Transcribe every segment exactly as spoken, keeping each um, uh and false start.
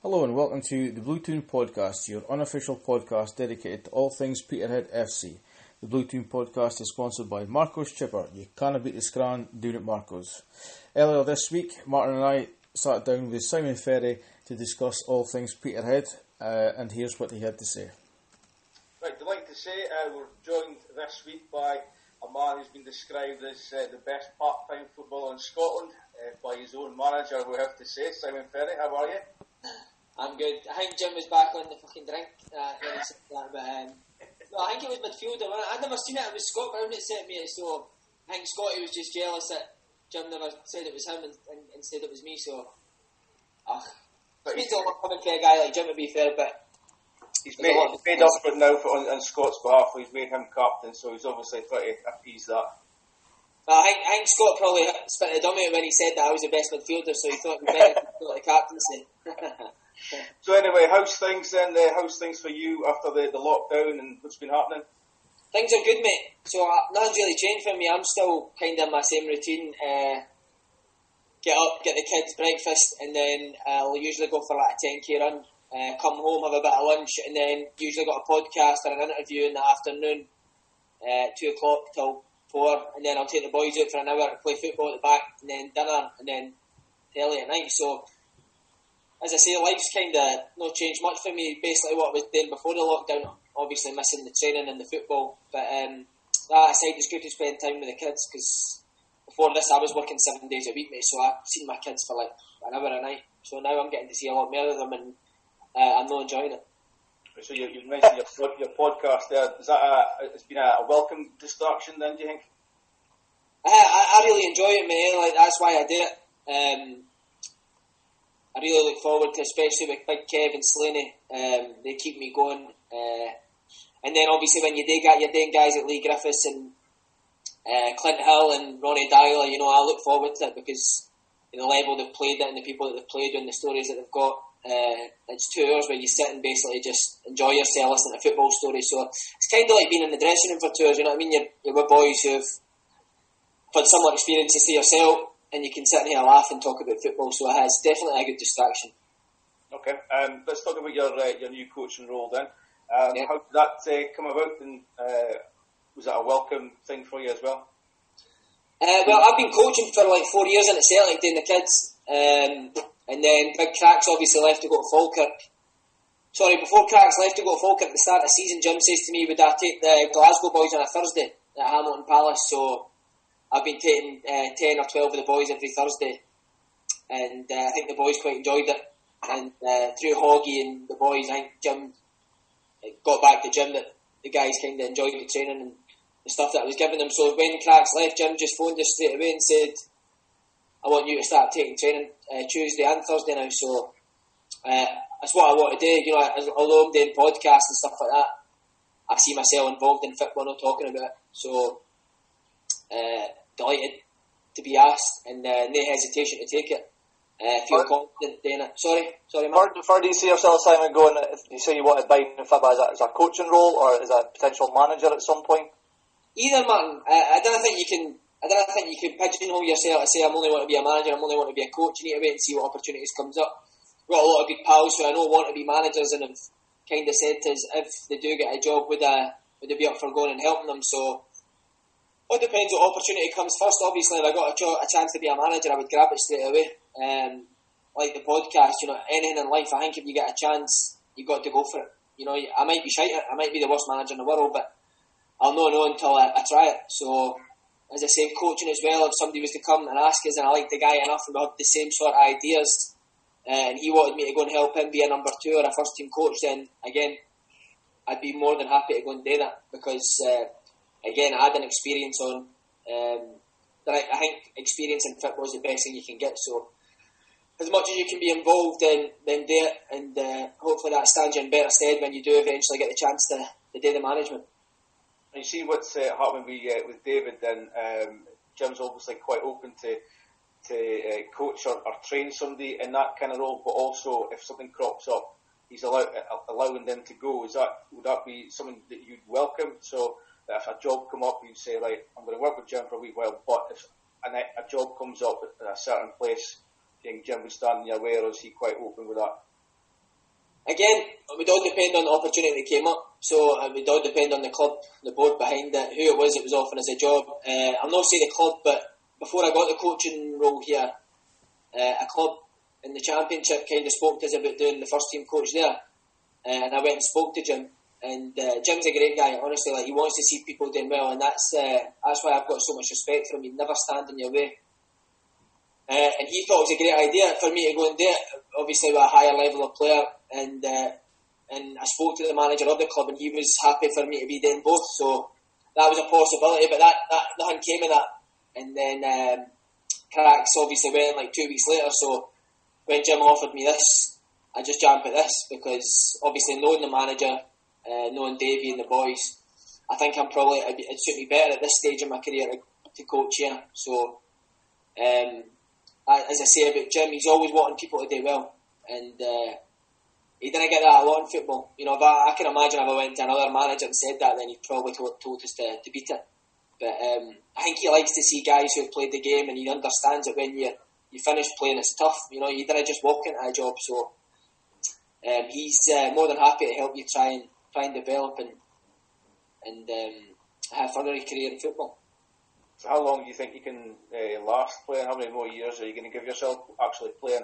Hello and welcome to the Blue Toon Podcast, your unofficial podcast dedicated to all things Peterhead F C. The Blue Toon Podcast is sponsored by Marco's Chipper. You can't beat the scran, doing it Marco's. Earlier this week, Martin and I sat down with Simon Ferry to discuss all things Peterhead, uh, and here's what he had to say. Right, delighted to say uh, we're joined this week by a man who's been described as uh, the best part-time footballer in Scotland uh, by his own manager, we have to say. Simon Ferry, how are you? I'm good. I think Jim was back on the fucking drink uh, when he said that, but um, no, I think it was midfielder. I'd never seen it. It was Scott Brown that sent me it, so I think Scotty was just jealous that Jim never said it was him and, and, and said it was me. So, ugh, it means a lot coming for a guy like Jim, to be fair, but he's made, he's made up for it now for, on, on Scott's behalf. He's made him captain, so he's obviously trying to appease that. I think, I think Scott probably spit a dummy when he said that I was the best midfielder, so he thought it was better to put the captaincy. So anyway, how's things then? Uh, how's things for you after the, the lockdown and what's been happening? Things are good, mate. So uh, nothing's really changed for me. I'm still kind of in my same routine. Uh, get up, get the kids breakfast, and then uh, I'll usually go for like a ten k run. Uh, come home, have a bit of lunch, and then usually got a podcast or an interview in the afternoon, uh, two o'clock till four, and then I'll take the boys out for an hour to play football at the back, and then dinner, and then telly at night. So, as I say, life's kind of not changed much for me. Basically what I was doing before the lockdown, obviously missing the training and the football. But um, that aside, it's good to spend time with the kids, because before this I was working seven days a week, mate, so I've seen my kids for like an hour a night. So now I'm getting to see a lot more of them, and uh, I'm not enjoying it. So you, you mentioned your, your podcast there. Is that a, it's been a, a welcome distraction then, do you think? I, I, I really enjoy it, mate. Like, that's why I do it. Um, I really look forward to, especially with Big Kev and Slaney. Um, they keep me going. Uh, and then obviously when you do get your doing guys at Lee Griffiths and uh, Clint Hill and Ronnie Dyler, you know, I look forward to it because you know, the level they've played at and the people that they've played and the stories that they've got. Uh, it's two hours where you sit and basically just enjoy yourself, listening to football stories. So it's kind of like being in the dressing room for two hours. You know what I mean? You're, you're with boys who've had similar experiences to yourself, and you can sit in here and laugh and talk about football. So it's definitely a good distraction. Okay, um, let's talk about your uh, your new coaching role then. Um, yeah. How did that uh, come about, and uh, was that a welcome thing for you as well? Uh, well, I've been coaching for like four years in at Celtic, doing the kids. Um, And then Big Cracks obviously left to go to Falkirk. Sorry, before Cracks left to go to Falkirk at the start of the season, Jim says to me, would I take the Glasgow boys on a Thursday at Hamilton Palace? So I've been taking uh, ten or twelve of the boys every Thursday. And uh, I think the boys quite enjoyed it. And uh, through Hoggy and the boys, I think Jim got back to Jim that the guys kind of enjoyed the training and the stuff that I was giving them. So when Cracks left, Jim just phoned us straight away and said, I want you to start taking training uh, Tuesday and Thursday now, so uh, that's what I want to do. You know, as, although I'm doing podcasts and stuff like that, I see myself involved in football, not talking about it. So, uh, delighted to be asked, and uh, no hesitation to take it. Uh, feel for, confident doing it. Sorry, sorry, Mark. Where do you see yourself, Simon, going? If you say you want to buy in football, as a, as a coaching role or as a potential manager at some point? Either, Martin. I, I don't think you can. I don't think you can pigeonhole yourself and say I'm only want to be a manager, I'm only want to be a coach. You need to wait and see what opportunities comes up. We've got a lot of good pals who I know want to be managers and have kind of said to us if they do get a job, would, I, would they be up for going and helping them? So it depends what opportunity comes first. Obviously, if I got a, jo- a chance to be a manager, I would grab it straight away. Um, like the podcast, you know, anything in life, I think if you get a chance, you've got to go for it. You know, I might be shite, I might be the worst manager in the world, but I'll not know until I, I try it. So, as I say, coaching as well, if somebody was to come and ask us and I liked the guy enough and we had the same sort of ideas uh, and he wanted me to go and help him be a number two or a first team coach, then again, I'd be more than happy to go and do that because, uh, again, I had an experience on, um, that I, I think experience in football is the best thing you can get. So, as much as you can be involved, then, then do it, and uh, hopefully that stands you in better stead when you do eventually get the chance to, to do the management. And you see what's uh, happening with, uh, with David then. Um, Jim's obviously quite open to to uh, coach or, or train somebody in that kind of role, but also if something crops up, he's allow, uh, allowing them to go. Is that would that be something that you'd welcome? So that if a job come up, you'd say, right, I'm going to work with Jim for a wee while, but if a, a job comes up at a certain place, do you think Jim would stand in your way, or is he quite open with that? again, it would all depend on the opportunity that came up. So it would all depend on the club, the board behind it, who it was that was offering us a job. Uh, I'll not say the club, but before I got the coaching role here, uh, a club in the Championship kind of spoke to us about doing the first team coach there. Uh, and I went and spoke to Jim. And uh, Jim's a great guy, honestly. Like, he wants to see people doing well, and that's uh, that's why I've got so much respect for him. He'd never stand in your way. Uh, and he thought it was a great idea for me to go and do it, obviously with a higher level of player. And uh, and I spoke to the manager of the club, and he was happy for me to be doing both. So that was a possibility, but that, that nothing came of that. And then um, Cracks obviously went like two weeks later. So when Jim offered me this, I just jumped at this because obviously knowing the manager, uh, knowing Davey and the boys, I think I'm probably it'd, it'd suit me better at this stage of my career to, to coach here. So um, I, as I say about Jim, he's always wanting people to do well, and uh, he didn't get that a lot in football. You know, if I, I can imagine if I went to another manager and said that, then he'd probably told, told us to, to beat it. But um, I think he likes to see guys who have played the game, and he understands that when you you finish playing, it's tough. You know, you didn't just walk into a job. So um, he's uh, more than happy to help you try and try and develop and and um, have a further career in football. So how long do you think you can uh, last playing? How many more years are you going to give yourself actually playing?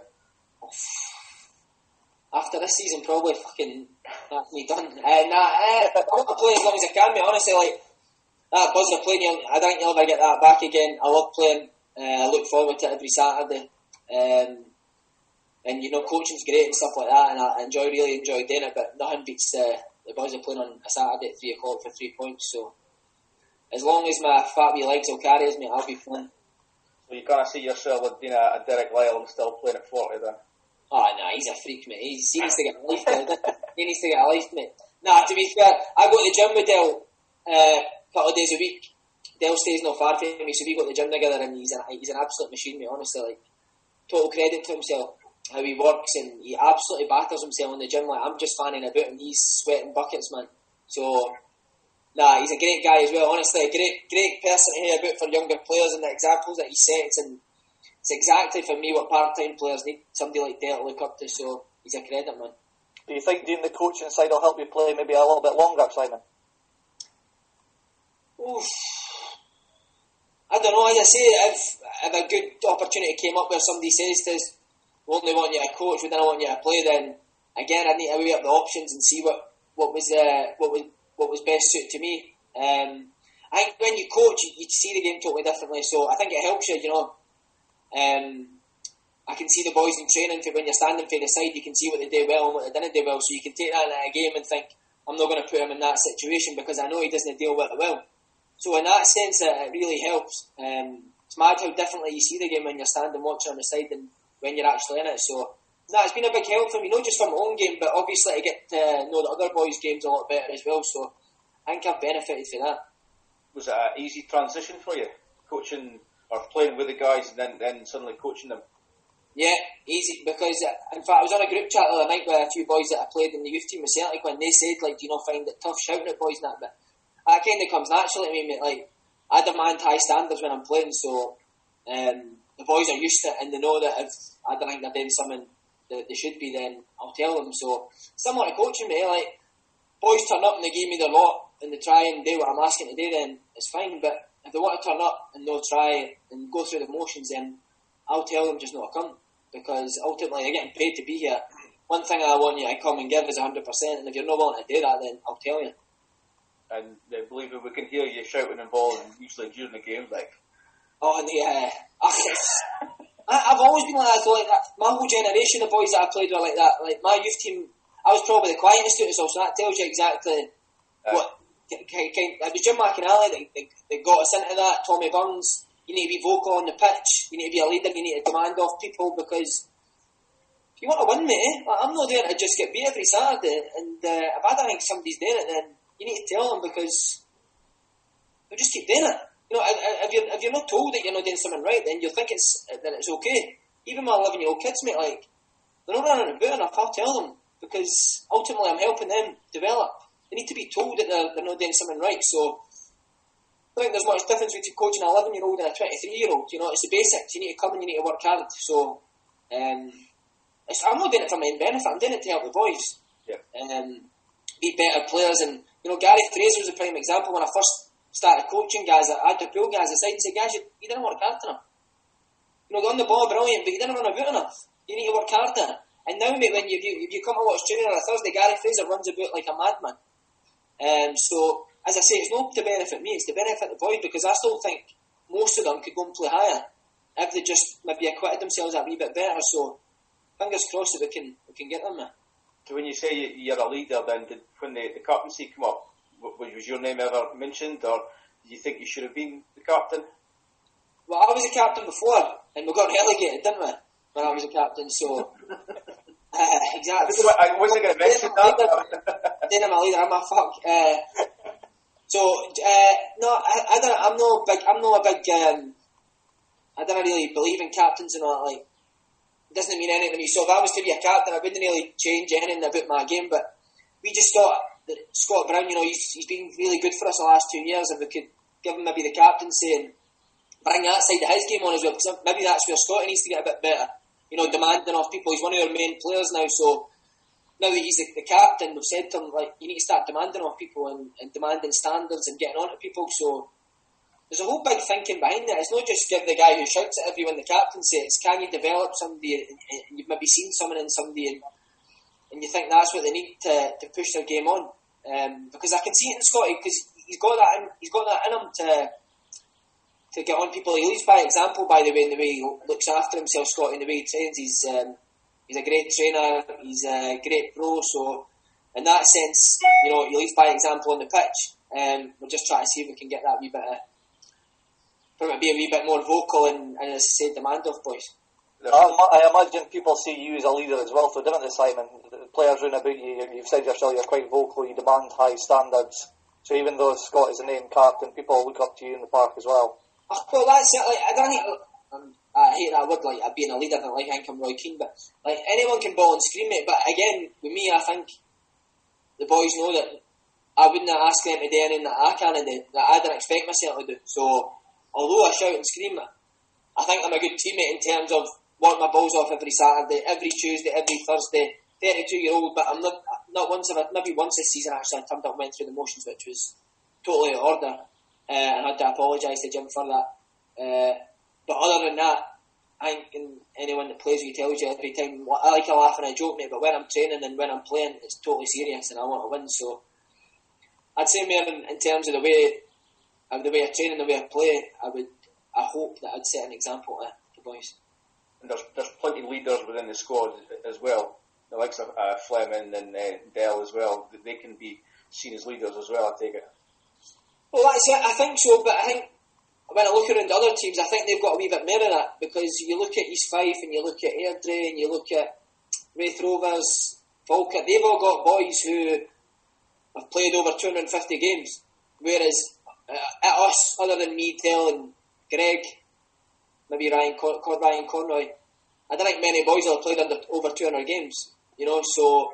After this season, probably fucking that's me done. Uh, nah, uh, I want to play as long as I can, mate. Honestly, like that buzz of playing, I don't think you'll ever get that back again. I love playing. Uh, I look forward to it every Saturday. Um, and you know, coaching's great and stuff like that, and I enjoy really enjoy doing it. But nothing beats uh, the buzz of playing on a Saturday at three o'clock for three points. So as long as my fat wee legs will carry us, mate, I'll be playing. So you can't see yourself with being a, a Derek Lyle and still playing at forty then? Oh, no, he's a freak, mate. He's, he needs to get a life, mate. He needs to get a life, mate. Nah, to be fair, I go to the gym with Del uh, a couple of days a week. Del stays not far from me, so we go to the gym together, and he's, a, he's an absolute machine, mate, honestly. Like, total credit to himself, how he works, and he absolutely batters himself in the gym. Like, I'm just fanning about, and he's sweating buckets, man. So, nah, he's a great guy as well, honestly. A great, great person to hear about for younger players, and the examples that he sets, and it's exactly for me what part-time players need. Somebody like Dale to look up to, so he's a credit, man. Do you think doing the coaching side will help you play maybe a little bit longer, Simon? Oof. I don't know, as I say, if, if a good opportunity came up where somebody says to us, we only want you to coach, we don't want you to play, then again I need to weigh up the options and see what, what was uh, what was what was best suited to me. Um, I think when you coach, you, you see the game totally differently, so I think it helps you, you know. Um, I can see the boys in training, for when you're standing for the side, you can see what they do well and what they didn't do well, so you can take that into a game and think, I'm not going to put him in that situation because I know he doesn't deal with it well. So in that sense, it, it really helps. Um, it's mad how differently you see the game when you're standing watching on the side than when you're actually in it. So nah, it's been a big help for me, not just from my own game, but obviously to get to know the other boys' games a lot better as well. So I think I've benefited from that. Was it an easy transition for you, coaching or playing with the guys and then, then suddenly coaching them? Yeah, easy, because uh, in fact I was on a group chat the other night with a few boys that I played in the youth team with Celtic, when they said, like, do you not find it tough shouting at boys and that? But that kind of comes naturally to me, mate. Like, I demand high standards when I'm playing, so um, the boys are used to it, and they know that if I don't think they're doing something that they should be, then I'll tell them. So similar to coaching, mate, like, boys turn up and they give me their lot and they try and do what I'm asking to do, then it's fine. But if they want to turn up and they'll try and go through the motions, then I'll tell them just not to come, because ultimately they're getting paid to be here. One thing I want you to come and give is one hundred percent, and if you're not willing to do that, then I'll tell you. And uh, believe me, we can hear you shouting and bawling usually during the games, like. Oh, and yeah, I, I've always been like that, like that. My whole generation of boys that I played were like that. Like, my youth team, I was probably the quietest of us all, so that tells you exactly uh, what. Kind, kind, it was Jim McInally that, that, that got us into that. Tommy Burns. You need to be vocal on the pitch. You need to be a leader. You need to demand off people, because if you want to win, mate, I'm not there to just get beat every Saturday. And uh, if I don't think somebody's doing it, then you need to tell them, because they'll just keep doing it. You know, if you're if you're not told that you're not doing something right, then you'll think it's that it's okay. Even my eleven-year-old kids, mate, like, they're not running about enough. I'll tell them, because ultimately I'm helping them develop. They need to be told that they're, they're not doing something right. So I think there's much difference between coaching an eleven-year-old and a twenty-three-year-old. You know, it's the basics. You need to come and you need to work hard. So um, it's, I'm not doing it for my own benefit. I'm doing it to help the boys. Yeah. Um, be better players, and you know Gary Fraser was a prime example. When I first started coaching guys, I had to pull guys aside and say, guys, you, you didn't work hard enough. You know, on the ball, brilliant, but you didn't run about enough. You need to work harder. And now, mate, when you, you, if you come to watch training on a Thursday, Gary Fraser runs about like a madman. Um, so, as I say, it's not to benefit me, it's to benefit the boys, because I still think most of them could go and play higher if they just maybe acquitted themselves a wee bit better. So, fingers crossed that we can we can get them there. So when you say you're a leader, then did, when the, the captaincy come up, was your name ever mentioned, or do you think you should have been the captain? Well, I was a captain before, and we got relegated, didn't we? When I was a captain, so uh, exactly. I wasn't going to mention that. Then I'm a leader. I'm a fuck. Uh, so uh, no, I, I don't. I'm no big. I'm not a big. Um, I don't really believe in captains and all. Like, it doesn't mean anything to me. So if I was to be a captain, I wouldn't really change anything about my game. But we just thought that Scott Brown, you know, he's he's been really good for us the last two years. If we could give him maybe the captaincy and bring that side of his game on as well, because maybe that's where Scotty needs to get a bit better. You know, demanding off people. He's one of our main players now, so now that he's the, the captain, we've said to him, like, you need to start demanding off people and, and demanding standards and getting on to people. So there's a whole big thinking behind it. It's not just give the guy who shouts at everyone the captaincy. It's can you develop somebody, and, and you've maybe seen someone in somebody, and, and you think that's what they need to, to push their game on. Um, because I can see it in Scotty, because he's got that in, he's got that in him to to get on people. He leads by example, by the way, in the way he looks after himself, Scotty, in the way he trains. He's um, he's a great trainer, he's a great pro, so in that sense, you know, he leads by example on the pitch. Um, we're just trying to see if we can get that wee bit of, probably be a wee bit more vocal and, and as I say, demand of boys. I imagine people see you as a leader as well, so didn't they, Simon? The players round about you, you've said yourself you're quite vocal, you demand high standards, so even though Scott is the named captain, people look up to you in the park as well. Oh, well, that's it. Like, I don't think um, I hate that word, like being a leader. I don't like I think I'm Roy Keane, but like anyone can ball and scream it. But again, with me, I think the boys know that I wouldn't ask them to do anything that I can't do, that I don't expect myself to do. So, although I shout and scream, I think I'm a good teammate in terms of wanting my balls off every Saturday, every Tuesday, every Thursday. thirty-two year old, but I'm not not once. I've maybe once this season actually I turned up and went through the motions, which was totally out of order. Uh, and I had to apologise to Jim for that. Uh, but other than that, I think anyone that plays with you tells you every time, I like a laugh and a joke, mate, but when I'm training and when I'm playing, it's totally serious and I want to win. So I'd say more in, in terms of the way, of the way I train and the way I play, I would, I hope that I'd set an example to the boys. And there's there's plenty of leaders within the squad as well. The likes of uh, Fleming and uh, Dell as well. They can be seen as leaders as well, I take it. Well, that's it. I think so, but I think when I look around other teams, I think they've got a wee bit more of that, because you look at East Fife and you look at Airdrie and you look at Raith Rovers, Falkirk, they've all got boys who have played over two hundred fifty games, whereas uh, at us, other than me, Dale and Greg, maybe Ryan, Con- Con- Ryan Conroy, I don't think many boys have played under over two hundred games, you know, so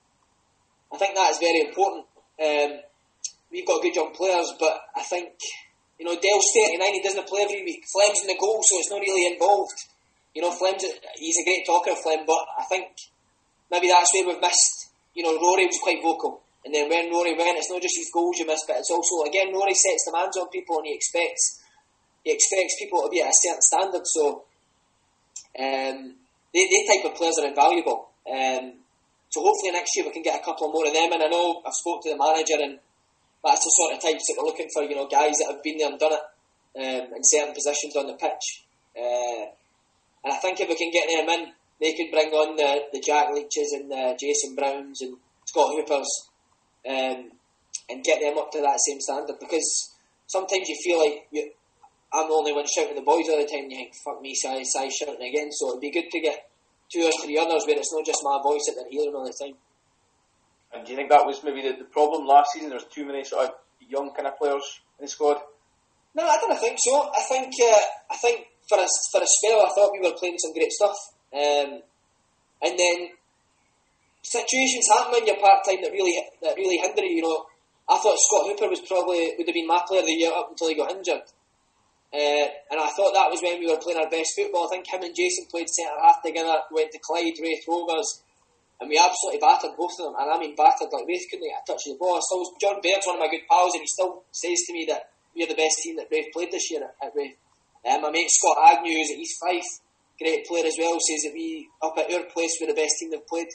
I think that is very important. Um, We've got good young players, but I think, you know, Dell's thirty-nine, he doesn't play every week. Flem's in the goal, so it's not really involved. You know, Flem's, he's a great talker, Flem, but I think maybe that's where we've missed. You know, Rory was quite vocal, and then when Rory went, it's not just his goals you miss, but it's also, again, Rory sets demands on people, and he expects he expects people to be at a certain standard, so um, they, they type of players are invaluable. Um, so hopefully next year we can get a couple more of them, and I know I've spoke to the manager, and that's the sort of types that we're looking for, you know, guys that have been there and done it um, in certain positions on the pitch. Uh, and I think if we can get them in, they could bring on the, the Jack Leaches and the Jason Browns and Scott Hoopers um, and get them up to that same standard. Because sometimes you feel like you, I'm the only one shouting the boys all the time, and you think, fuck me, Si, Si shouting again. So it'd be good to get two or three others where it's not just my voice that they're hearing all the time. And do you think that was maybe the, the problem last season? There was too many sort of young kind of players in the squad? No, I don't think so. I think uh, I think for a, for a spell, I thought we were playing some great stuff. Um, and then situations happen when you're part-time that really that really hinder you. You know, I thought Scott Hooper was probably would have been my player of the year up until he got injured. Uh, and I thought that was when we were playing our best football. I think him and Jason played centre-half together, went to Clyde, Raith Rovers. and we absolutely battered both of them. And I mean battered, like Raith couldn't get a touch of the ball. Still, John Baird's one of my good pals, and he still says to me that we're the best team that Raith played this year at, at Raith. Um, my mate Scott Agnew, who's at East Fife, great player as well, says that we up at our place we're the best team they've played.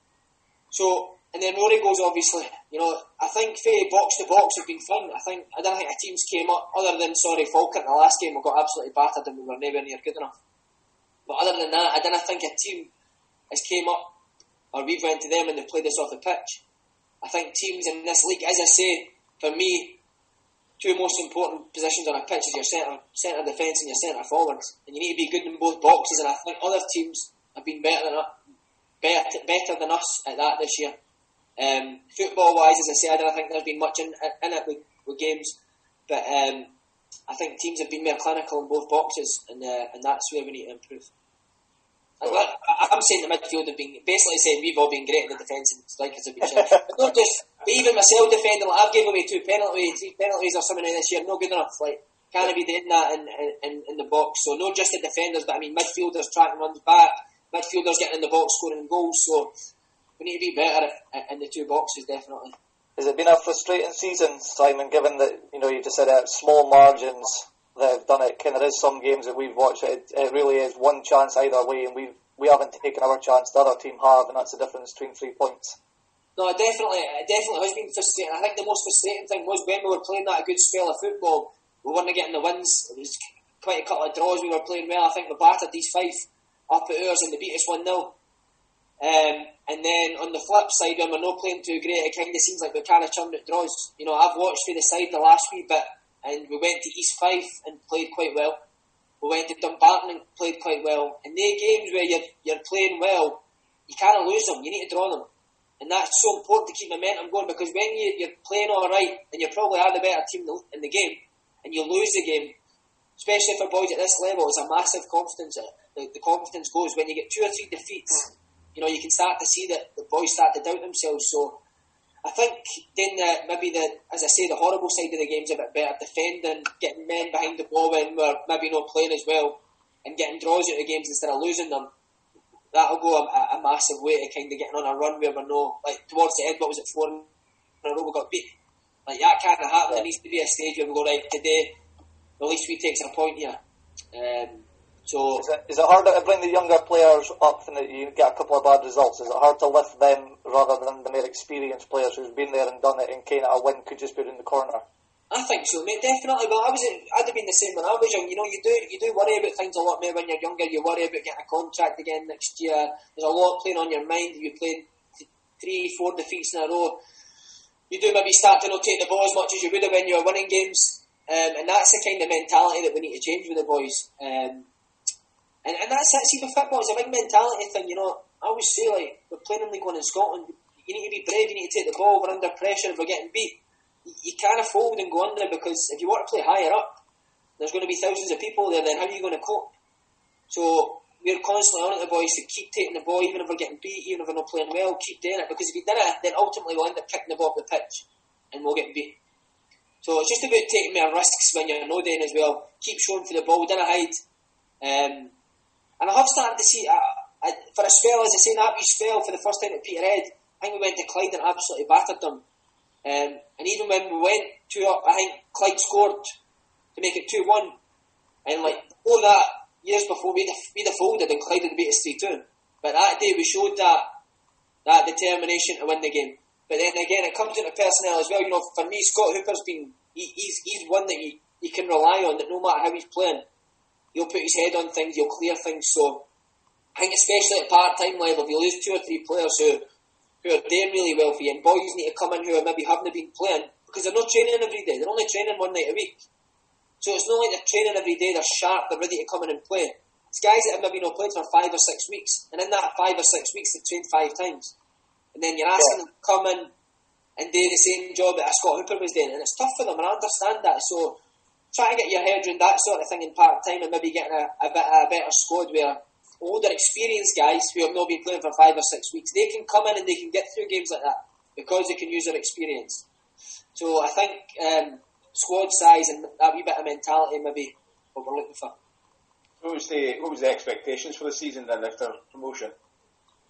So, and then Rory goes, obviously, you know, I think for box to box have been fun. I think I don't think our teams came up other than sorry Falkirk in the last game we got absolutely battered and we were nowhere near good enough. But other than that, I don't think a team has came up or we've went to them and they've played us off the pitch. I think teams in this league, as I say, for me, two most important positions on a pitch is your centre centre defence and your centre forwards, and you need to be good in both boxes. And I think other teams have been better than better, better than us at that this year. Um, football wise, as I say, I don't think there's been much in, in it with, with games, but um, I think teams have been more clinical in both boxes, and uh, and that's where we need to improve. Oh. I, I'm saying the midfield have been basically saying we've all been great in the defence and strikers have been shit. But not just, but even myself defending, like I've given away two penalties, three penalties or something this year, no good enough. Like, can't be doing that in, in, in the box. So not just the defenders, but I mean midfielders tracking runs back, midfielders getting in the box scoring goals. So we need to be better in the two boxes, definitely. Has it been a frustrating season, Simon, given that, you know, you just said uh, small margins that have done it? Kind of is some games that we've watched, it, it really is one chance either way, and we we haven't taken our chance, the other team have, and that's the difference between three points. No, definitely, it definitely has been frustrating. I think the most frustrating thing was when we were playing that good spell of football, we weren't getting the wins. It was quite a couple of draws. We were playing well. I think we battered these Fife up at ours and they beat us one nil. Um, and then on the flip side, when we're not playing too great, it kind of seems like we're kind of churned at draws. You know, I've watched for the side the last wee bit, and we went to East Fife and played quite well. We went to Dumbarton and played quite well. And they games where you're, you're playing well, you can't lose them. You need to draw them. And that's so important to keep momentum going, because when you, you're playing all right and you probably are the better team in the game and you lose the game, especially for boys at this level, it's a massive confidence. The, the confidence goes when you get two or three defeats. You know, you can start to see that the boys start to doubt themselves. So I think then the, maybe the, as I say, the horrible side of the game's a bit better. Defending, getting men behind the ball when we're maybe not playing as well, and getting draws out of games instead of losing them. That'll go a, a massive way to kind of getting on a run where we're no, like towards the end, what was it, four in a row we got beat. Like that can't happen. There needs to be a stage where we go, right, today, at least we take a point here. Um, So is it, is it harder to bring the younger players up when you get a couple of bad results? Is it hard to lift them rather than the more experienced players who've been there and done it and kind of a win could just be in the corner? I think so, mate. Definitely. Well, I was, I'd have been the same when I was young. You know, you do, you do worry about things a lot more when you're younger. You worry about getting a contract again next year. There's a lot playing on your mind. You play three, four defeats in a row. You do maybe start to not take the ball as much as you would have when you were winning games, um, and that's the kind of mentality that we need to change with the boys. Um, And, and that's it, see, with football, it's a big mentality thing, you know. I always say, like, we're playing in League One in Scotland, you need to be brave, you need to take the ball, we're under pressure, if we're getting beat. You, you can't fold and go under, because if you want to play higher up, there's going to be thousands of people there, then how are you going to cope? So, we're constantly on it, the boys, to keep taking the ball, even if we're getting beat, even if we're not playing well, keep doing it, because if you did it, then ultimately we'll end up kicking the ball off the pitch, and we'll get beat. So, it's just about taking more risks when you're no doing as well. Keep showing for the ball, don't hide. Um... And I have started to see, uh, uh, for a spell, as I say, that wee spell for the first time at Peterhead, I think we went to Clyde and absolutely battered them. Um, and even when we went two up, I think Clyde scored to make it two one. And like, before that, years before, we'd have, we'd have folded and Clyde would beat us three two. But that day we showed that that determination to win the game. But then again, it comes into personnel as well. You know, for me, Scott Hooper's been, he, he's, he's one that you, you can rely on, that no matter how he's playing, he'll put his head on things, he'll clear things. So I think especially at part-time level, if you lose two or three players who, who are doing really well for you, and boys need to come in who are maybe haven't been playing, because they're not training every day, they're only training one night a week. So it's not like they're training every day, they're sharp, they're ready to come in and play. It's guys that have maybe not played for five or six weeks, and in that five or six weeks they've trained five times. And then you're asking yeah. them to come in and do the same job that Scott Hooper was doing, and it's tough for them, and I understand that. So try to get your head around that sort of thing in part-time, and maybe getting a, a, bit, a better squad where older, experienced guys who have not been playing for five or six weeks, they can come in and they can get through games like that because they can use their experience. So I think um, squad size and that wee bit of mentality maybe what we're looking for. What was the what was the expectations for the season then after promotion?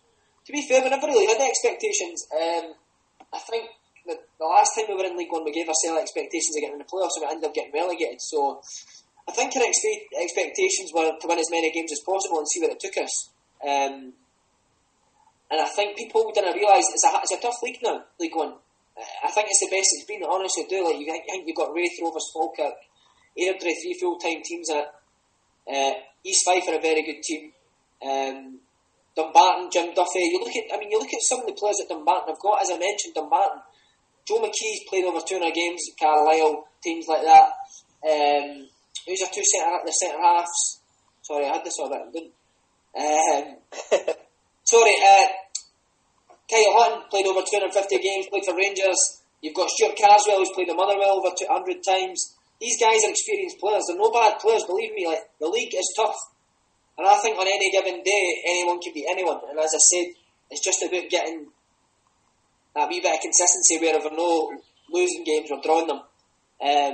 to be fair, we never really had expectations. Um, I think that the last time we were in League One, we gave ourselves expectations of getting in the playoffs, and we ended up getting relegated. So I think our expe- expectations were to win as many games as possible and see where it took us. Um, and I think people didn't realise it's a it's a tough league now, League One. I think it's the best it's been. Honestly, do like you think, you think you've got Wraith, Rovers, Falkirk, Airdrie, three full-time teams in it. Uh, East Fife are a very good team. Um, Dumbarton, Jim Duffy. You look at, I mean, you look at some of the players that Dumbarton have got. As I mentioned, Dumbarton, Joe McKee's played over two hundred games at Carlisle, teams like that. Um, who's our two centre the centre halves? Sorry, I had this all written down. Um, sorry, uh, Kyle Hutton played over two hundred fifty games, played for Rangers. You've got Stuart Carswell, who's played at Motherwell over two hundred times. These guys are experienced players. They're no bad players, believe me. Like, the league is tough. And I think on any given day, anyone can beat anyone. And as I said, it's just about getting that wee bit of consistency where if we're no losing games, we're drawing them. Um,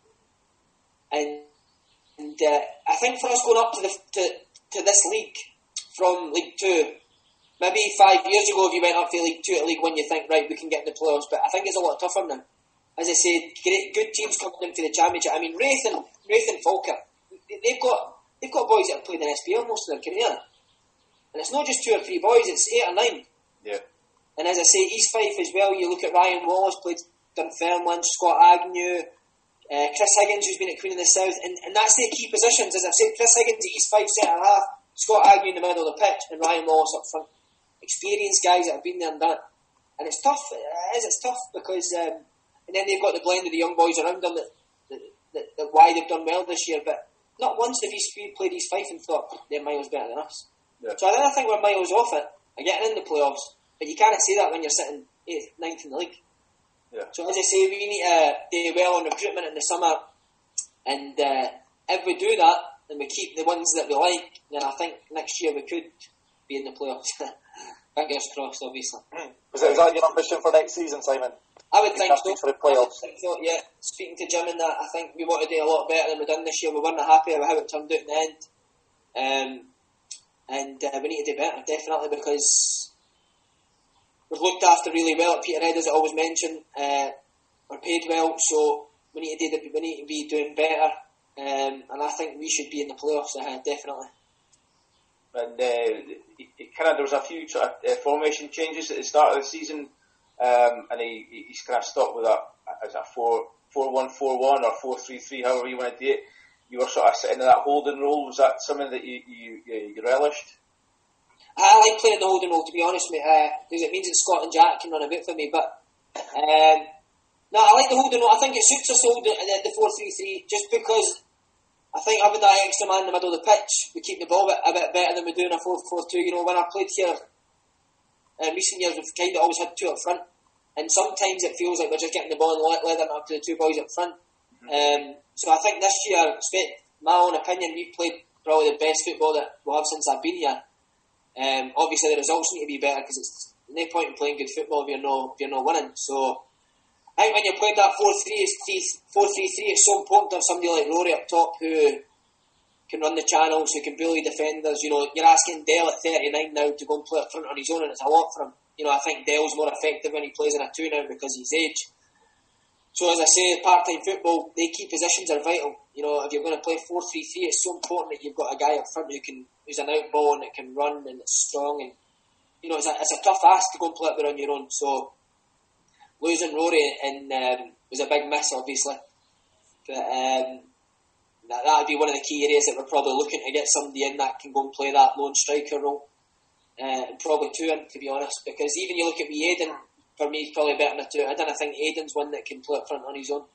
and and uh, I think for us going up to the to, to this league from League Two, maybe five years ago, if you went up to League Two at League One, you think, right, we can get in the playoffs. But I think it's a lot tougher now. As I said, great, good teams coming in for the championship. I mean, Wraith and Wraith and Falkirk, they've got they've got boys that have played in S P L most of their career, and it's not just two or three boys; it's eight or nine. Yeah. And as I say, East Fife as well. You look at Ryan Wallace, played Dunfermline, Scott Agnew, uh, Chris Higgins, who's been at Queen of the South, and, and that's their key positions. As I've said, Chris Higgins at East Fife centre half, Scott Agnew in the middle of the pitch, and Ryan Wallace up front. Experienced guys that have been there and done it, and it's tough. It is. It's tough because. Um, And then they've got the blend of the young boys around them that, that, that, that why they've done well this year. But not once have East Fife played East Fife and thought they're miles better than us. Yeah. So I don't think we're miles off it and getting in the playoffs. But you can't say that when you're sitting eighth, ninth in the league. Yeah. So as I say, we need to do well on recruitment in the summer. And uh, if we do that and we keep the ones that we like, then I think next year we could be in the playoffs. Fingers crossed, obviously. Is that, is that your ambition for next season, Simon? I would think so. For the playoffs. I think so. Yeah, speaking to Jim and that, I think we want to do a lot better than we've done this year. We weren't happy with how it turned out in the end, um, and uh, we need to do better, definitely, because we've looked after really well at Peterhead, as I always mention. Uh, we're paid well, so we need to do the, we need to be doing better, um, and I think we should be in the playoffs ahead, definitely. And uh, he, kind of there was a few uh, formation changes at the start of the season. Um, and he, he's kind of stuck with that as a four four one four one or four three three, however you want to do it. You were sort of sitting in that holding role. Was that something that you you, you relished? I like playing the holding role, to be honest, mate, because uh, it means that Scott and Jack can run a bit for me. But um, no, I like the holding role. I think it suits us holding the, the four three three just because I think having that extra man in the middle of the pitch, we keep the ball a bit, a bit better than we do in a four four two. You know, when I played here. In recent years, we've kind of always had two up front, and sometimes it feels like we're just getting the ball and leathering up to the two boys up front. Mm-hmm. Um, so I think this year, my own opinion, we've played probably the best football that we have since I've been here. Um, obviously, the results need to be better because it's no point in playing good football if you're not if you're not winning. So I think when you played that four three three, it's so important to have somebody like Rory up top who can run the channels, who can bully defenders. You know, you're asking Dale at thirty-nine now to go and play up front on his own, and it's a lot for him. You know, I think Dale's more effective when he plays in a two now because of his age. So as I say, part-time football, the key positions are vital. You know, if you're going to play four three three, it's so important that you've got a guy up front who can, who's an outball and that can run and it's strong. And you know, it's a, it's a tough ask to go and play up there on your own. So losing Rory and um, was a big miss, obviously. But um, That that would be one of the key areas that we're probably looking to get somebody in that can go and play that lone striker role, uh, and probably two in, to be honest. Because even you look at me, Aiden, for me, is probably better than a two. I don't think Aiden's one that can play up front on his own.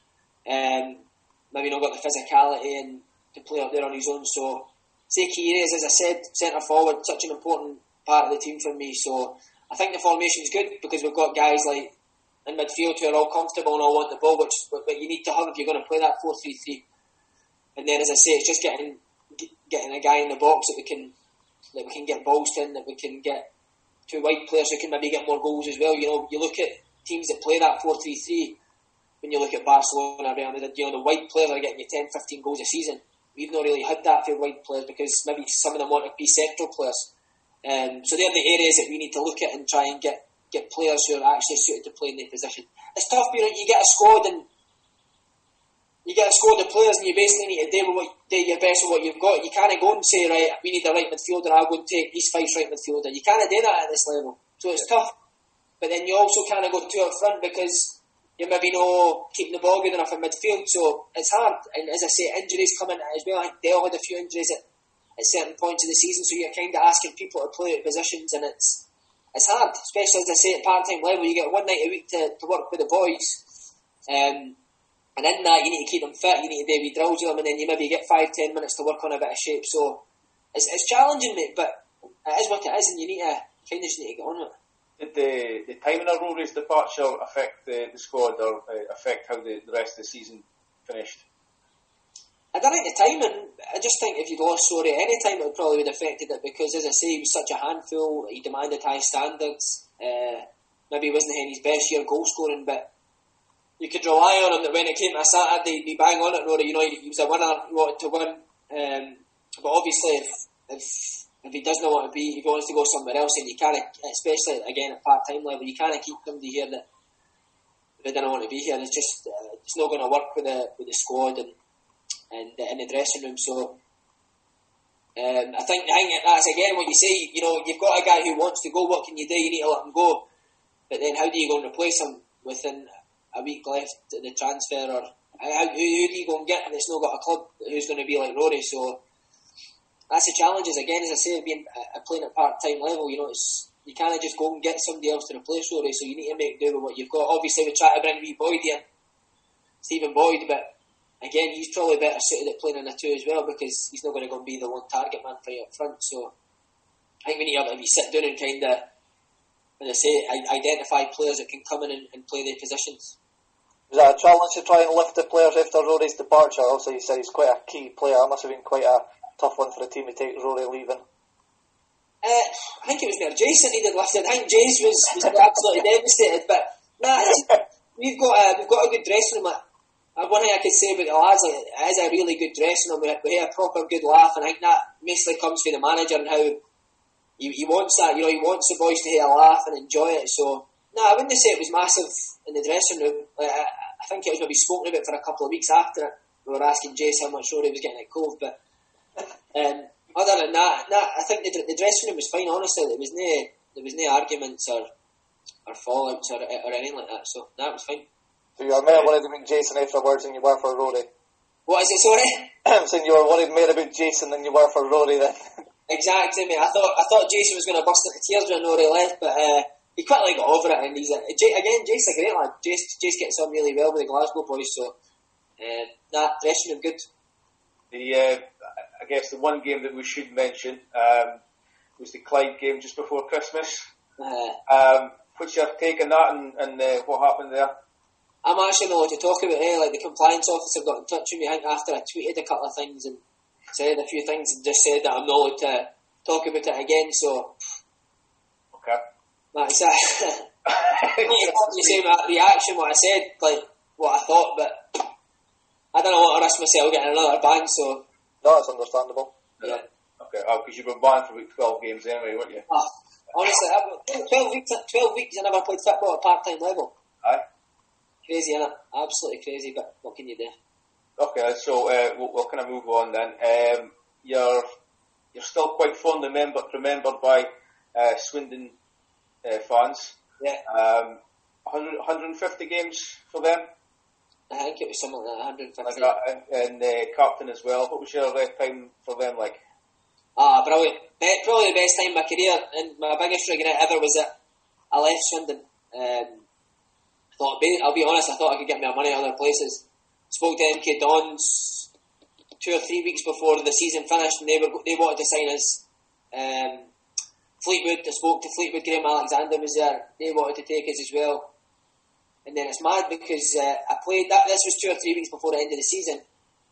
Um, maybe not got the physicality and to play up there on his own. So, say key areas, as I said, centre forward, such an important part of the team for me. So, I think the formation's good because we've got guys like in midfield who are all comfortable and all want the ball, which but you need to have if you're going to play that four three three. And then, as I say, it's just getting getting a guy in the box that we can that we can get balls to, and that we can get two wide players who can maybe get more goals as well. You know, you look at teams that play that four three three. When you look at Barcelona, Real Madrid, you know, the wide players are getting you ten, fifteen goals a season. We've not really had that for wide players because maybe some of them want to be central players. Um, so they're the areas that we need to look at and try and get, get players who are actually suited to play in their position. It's tough, you know, you get a squad and you get a squad of players and you basically need to do, what, do your best with what you've got. You can't go and say, right, we need a right midfielder, I'll go and take East Fife's right midfielder. You can't do that at this level. So it's tough. But then you also can't go too up front because you maybe not keeping the ball good enough in midfield. So it's hard. And as I say, injuries come in as well. I think Dale had a few injuries at, at certain points of the season, so you're kind of asking people to play at positions, and it's it's hard, especially as I say at part-time level. You get one night a week to, to work with the boys. Um, And in that, you need to keep them fit, you need to do wee drills with them, and then you maybe get five, ten minutes to work on a bit of shape. So it's, it's challenging, mate, but it is what it is, and you need to kind of just need to get on with it. Did the, the timing of Rory's departure affect the, the squad, or uh, affect how the, the rest of the season finished? I don't think the timing, I just think if you'd lost Rory at any time, it would probably would have affected it, because, as I say, he was such a handful, he demanded high standards, uh, maybe he wasn't in his best year goal scoring, but you could rely on him that when it came to a Saturday, he'd be bang on it, Rory. You know, he, he was a winner, he wanted to win. Um, but obviously, if, if if he doesn't want to be, if he wants to go somewhere else, and you can't, especially again at part-time level, you can't keep somebody here that they don't want to be here. It's just, uh, it's not going to work with the with the squad and and in the dressing room. So um, I think I think that's again what you say. You know, you've got a guy who wants to go. What can you do? You need to let him go. But then, how do you go and replace him within a week left in the transfer, or how, who, who do you go and get that's not got a club who's going to be like Rory? So that's the challenges again, as I say, being uh, playing at part-time level. You know, it's you can't just go and get somebody else to replace Rory, so you need to make do with what you've got. Obviously, we try to bring wee Boyd in, Stephen Boyd, but again, he's probably better suited at playing in the two as well, because he's not going to go and be the one target man for you up front. So I think we need to have a wee sit down and kind of, as I say, identify players that can come in and, and play their positions. Was that a challenge to try and lift the players after Rory's departure? Also, you said he's quite a key player. It must have been quite a tough one for the team to take Rory leaving. Uh, I think it was more Jason needed lifted. I think Jace was, was absolutely devastated. But nah, we've got a, we've got a good dressing room. Uh, one thing I could say about the lads, like, it is a really good dressing room. We, we have a proper good laugh, and I think that mostly comes from the manager and how he, he wants that. You know, he wants the boys to have a laugh and enjoy it. So no, nah, I wouldn't say it was massive in the dressing room. Like, I, I think it was maybe spoken about for a couple of weeks after it. We were asking Jace how much Rory was getting at Cove, but um, other than that, nah, I think the, the dressing room was fine. Honestly, there was no there was no arguments or or fallouts or, or anything like that. So that nah, was fine. So you were more worried about Jason afterwards than you were for Rory. What is it? Sorry. I'm saying you were worried more about Jason than you were for Rory then. Exactly, mate. I thought I thought Jason was going to burst into tears when Rory left, but uh, he quickly got over it, and he's a, again, Jason's a great lad. Jace, Jace gets on really well with the Glasgow boys, so uh, that dressing room good. The uh, I guess the one game that we should mention um, was the Clyde game just before Christmas. Uh, um, what's your take on that, and, and uh, what happened there? I'm actually not allowed to talk about it. Like, the compliance officer got in touch with me, I think, after I tweeted a couple of things and said a few things, and just said that I'm not allowed to talk about it again. So okay, that's it. You say my reaction, what I said, like what I thought, but I don't want to risk myself getting another ban. So no, it's understandable. Yeah. Okay. Oh, because you were banned for about twelve games anyway, weren't you? Oh, honestly, I've, twelve weeks. Twelve weeks. I never played football at part-time level. Aye. Crazy, innit? Absolutely crazy. But what can you do? Okay, so uh, we'll, we'll kind of move on then. Um, you're you're still quite fondly remembered remembered by uh, Swindon uh, fans. Yeah. Um, one hundred, one hundred fifty games for them. I think it was something like that, one hundred fifty. Like that, and, and uh, captain as well. What was your uh, time for them like? Ah, brilliant. Be- probably the best time of my career, and my biggest regret ever was that I left Swindon. Um, I thought, I'll be honest, I thought I could get my money other places. Spoke to M K Dons two or three weeks before the season finished, and they were they wanted to sign us. Um, Fleetwood, I spoke to Fleetwood, Graham Alexander was there. They wanted to take us as well. And then it's mad because uh, I played that. This was two or three weeks before the end of the season,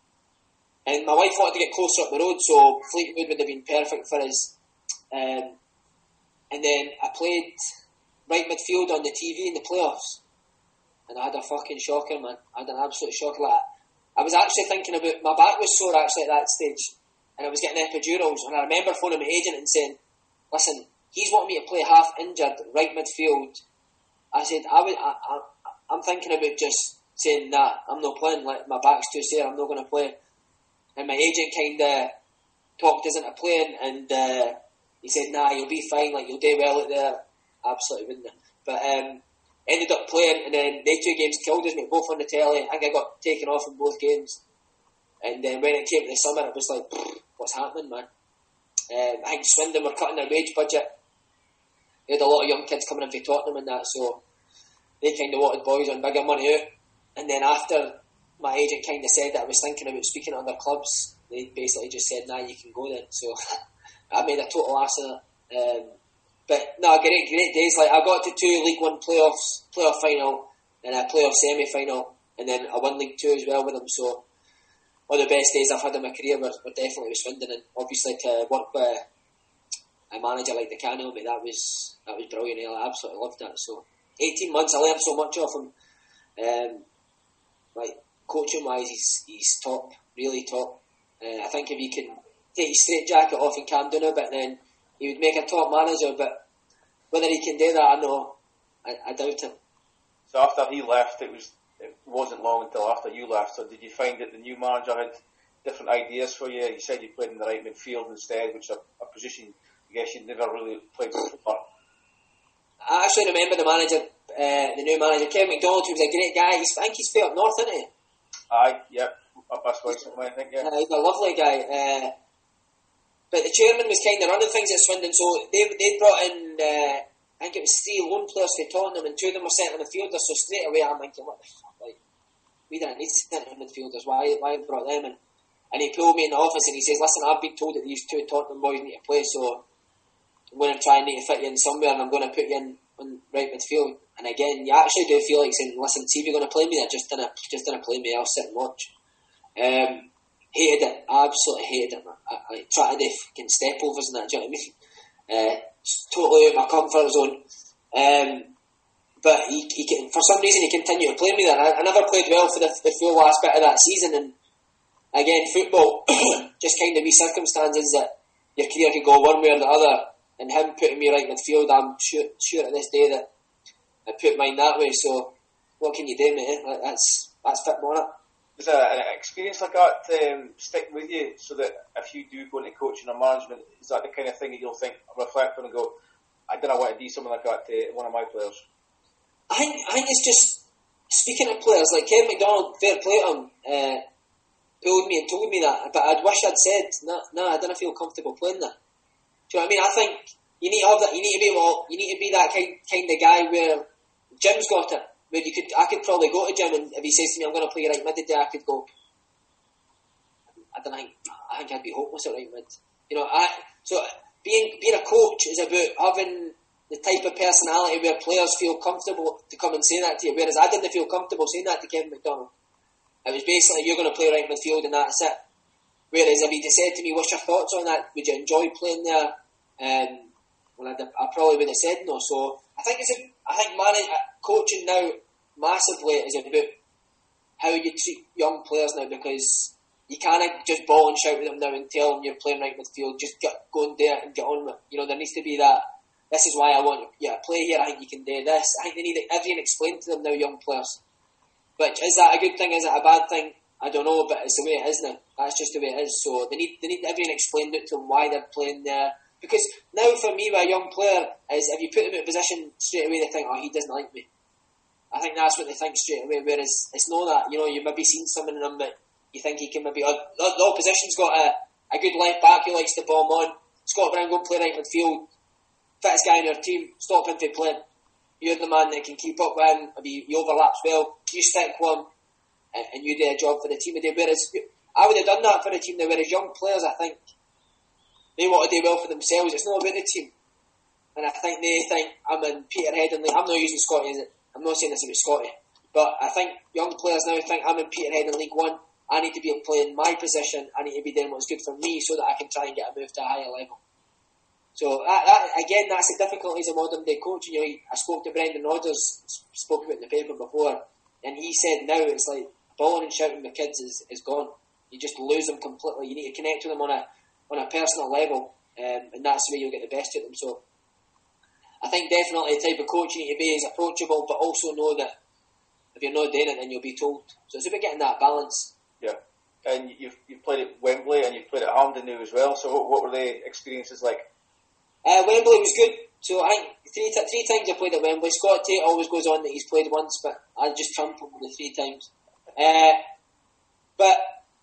and my wife wanted to get closer up the road, so Fleetwood would have been perfect for us. Um, and then I played right midfield on the T V in the playoffs, and I had a fucking shocker, man. I had an absolute shocker. Like, I was actually thinking about, my back was sore actually at that stage, and I was getting epidurals, and I remember phoning my agent and saying, listen, he's wanting me to play half injured, right midfield. I said, I would, I, I, I'm thinking about just saying, nah, I'm not playing, like, my back's too sore, I'm not going to play. And my agent kind of talked us into playing, and uh, he said, nah, you'll be fine, like, you'll do well out there. Absolutely wouldn't. But um, ended up playing, and then they two games killed us, mate, both on the telly. I think I got taken off in both games. And then when it came to the summer, it was like, what's happening, man? Um, I think Swindon were cutting their wage budget. They had a lot of young kids coming in for Tottenham and that, so they kind of wanted boys on bigger money out. And then after my agent kind of said that I was thinking about speaking to other clubs, they basically just said, nah, you can go then. So I made a total ass of it. Um, but no, great, great days. Like, I got to two League One playoffs, playoff final, and a playoff semi-final, and then I won League Two as well with them. So one of the best days I've had in my career were, were definitely with Swindon, and obviously to work with a manager like Decano, but that was that was brilliant. I absolutely loved that. So eighteen months, I learned so much off him. Um, like coaching wise, he's he's top, really top. Uh, I think if he can take his straight jacket off and calm down a bit, then he would make a top manager. But whether he can do that, I know, I, I doubt it. So after he left, it was it wasn't long until after you left. So did you find that the new manager had different ideas for you? You said you played in the right midfield instead, which is a, a position I guess you'd never really played before. I actually remember the manager, uh, the new manager, Kevin McDonald, who was a great guy. He's, I think he's from up north, isn't he? Aye, yep, up this way somewhere, I think, yeah. Uh, he's a lovely guy. Uh, but the chairman was kind of running things at Swindon, so they they brought in, uh, I think it was three loan players for Tottenham, and two of them were centre midfielders. So straight away, I'm thinking, what the fuck? Like, we didn't need centre midfielders. Why? Why have brought them in? And he pulled me in the office and he says, "Listen, I've been told that these two Tottenham boys need to play, so I'm going to try and need to fit you in somewhere, and I'm going to put you in on right midfield." And again, you actually do feel like saying, "Listen, see if you're going to play me there, just didn't, just didn't play me. I'll sit and watch." Um, hated it, absolutely hated it. I, I tried to do fucking stepovers and that. Do you know what I mean? Uh, totally out of my comfort zone. Um, but he, he can, for some reason, he continued to play me there. I, I never played well for the, the full last bit of that season, and again, football, just kind of wee circumstances that your career could go one way or the other. And him putting me right midfield, I'm sure, sure to this day that I put mine that way. So, what can you do, mate? That's that's football, isn't it? Does an experience like that um, stick with you, so that if you do go into coaching or management, is that the kind of thing that you'll think, reflect on and go, I don't want to do something like that to one of my players? I think I think it's just, speaking of players, like Kevin McDonald, fair play to him, uh, pulled me and told me that, but I'd wish I'd said, no, nah, nah, I don't feel comfortable playing that. Do you know what I mean? I think you need to have that. You need to be well. You need to be that kind kind of guy where Jim's got it. Where you could, I could probably go to Jim, and if he says to me, "I'm going to play right mid today," I could go. I don't think. I think I'd be hopeless at right mid. You know, I so being being a coach is about having the type of personality where players feel comfortable to come and say that to you. Whereas I didn't feel comfortable saying that to Kevin McDonald. It was basically, "You're going to play right midfield, and that's it." Whereas if he'd said to me, "What's your thoughts on that? Would you enjoy playing there?" Um, well, I'd, I probably would have said no. So I think it's a, I think managing, coaching now massively is about how you treat young players now, because you can't just ball and shout with them now and tell them you're playing right midfield. Just get, go and do it and get on with it. You know, there needs to be that. This is why I want you to play here. I think you can do this. I think they need everything explained to them now, young players. But is that a good thing? Is it a bad thing? I don't know, but it's the way it is now. That's just the way it is. So they need they need everything explained out to them why they're playing there. Because now for me, with a young player, is if you put them in a position straight away, they think, "Oh, he doesn't like me." I think that's what they think straight away. Whereas it's not that. You know, you've maybe seen something in him that you think he can maybe. The, the opposition's got a, a good left back who likes to bomb on. Scott Brown go and play right midfield. Fittest guy in our team. Stop him from playing. You're the man that can keep up with him. Maybe he overlaps well. You stick with him. And, and you do a job for the team today. Whereas I would have done that for the team now. Whereas young players, I think they want to do well for themselves. It's not about the team. And I think they think I'm in Peterhead and League. I'm not using Scotty. Is it? I'm not saying this about Scotty, but I think young players now think I'm in Peterhead in League One. I need to be playing my position. I need to be doing what's good for me, so that I can try and get a move to a higher level. So that, that, again, that's the difficulties of modern day coaching. You know, I spoke to Brendan Rodgers, spoke about it in the paper before, and he said now it's like bawling and shouting with kids is, is gone. You just lose them completely. You need to connect with them on a on a personal level. um, and that's the way you'll get the best of them. So I think definitely the type of coach you need to be is approachable, but also know that if you're not doing it, then you'll be told. So it's about getting that balance. Yeah, and you've you've played at Wembley and you've played at Hampden now as well. So what, what were the experiences like? Uh, Wembley was good. So I think three t- three times I played at Wembley. Scott Tate always goes on that he's played once, but I just trumped him the three times. Uh, but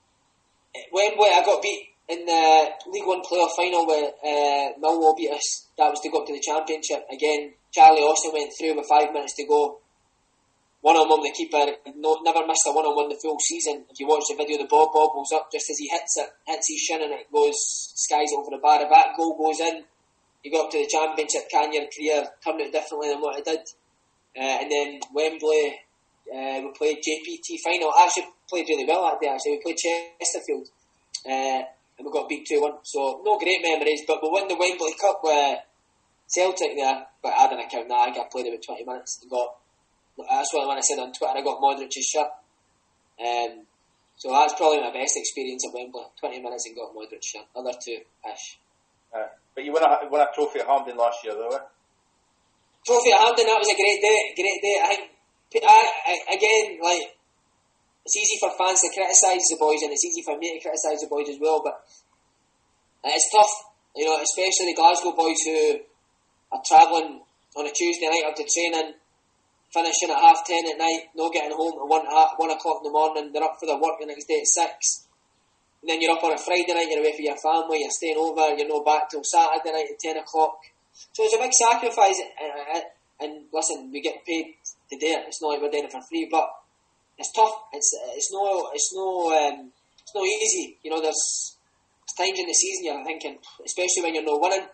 at Wembley, I got beat in the League One playoff final where uh, Millwall beat us. That was to go up to the Championship. Again, Charlie Austin went through with five minutes to go. One-on-one with the keeper. No, never missed a one-on-one the full season. If you watch the video, the ball bobbles up just as he hits it, hits his shin and it goes, skies over the bar. If that goal goes in, you go up to the Championship, can your career turn out differently than what it did? Uh, and then Wembley, uh, we played J P T final. I actually played really well that day, actually. We played Chesterfield. Uh, and we got beat two one. So, no great memories, but we won the Wembley Cup with Celtic there. But I didn't count that. I think I played about twenty minutes and got, that's what when I said on Twitter, I got Modric's shirt. Um, so that's probably my best experience at Wembley. twenty minutes and got Modric's shirt. Other two-ish. Uh, but you won a, won a trophy at Hampden last year, though, eh? Trophy at Hampden, that was a great day. Great day. I think, I, I, again, like, it's easy for fans to criticise the boys and it's easy for me to criticise the boys as well, but it's tough, you know, especially the Glasgow boys who are travelling on a Tuesday night up to training, finishing at half ten at night, not getting home at one, one o'clock in the morning, they're up for their work the next day at six, and then you're up on a Friday night, you're away for your family, you're staying over, you're not back till Saturday night at ten o'clock, so it's a big sacrifice, and, and listen, we get paid to do it, it's not like we're doing it for free, but it's tough. It's it's no it's no um, it's no easy. You know, there's, there's times in the season you're thinking, especially when you're not winning.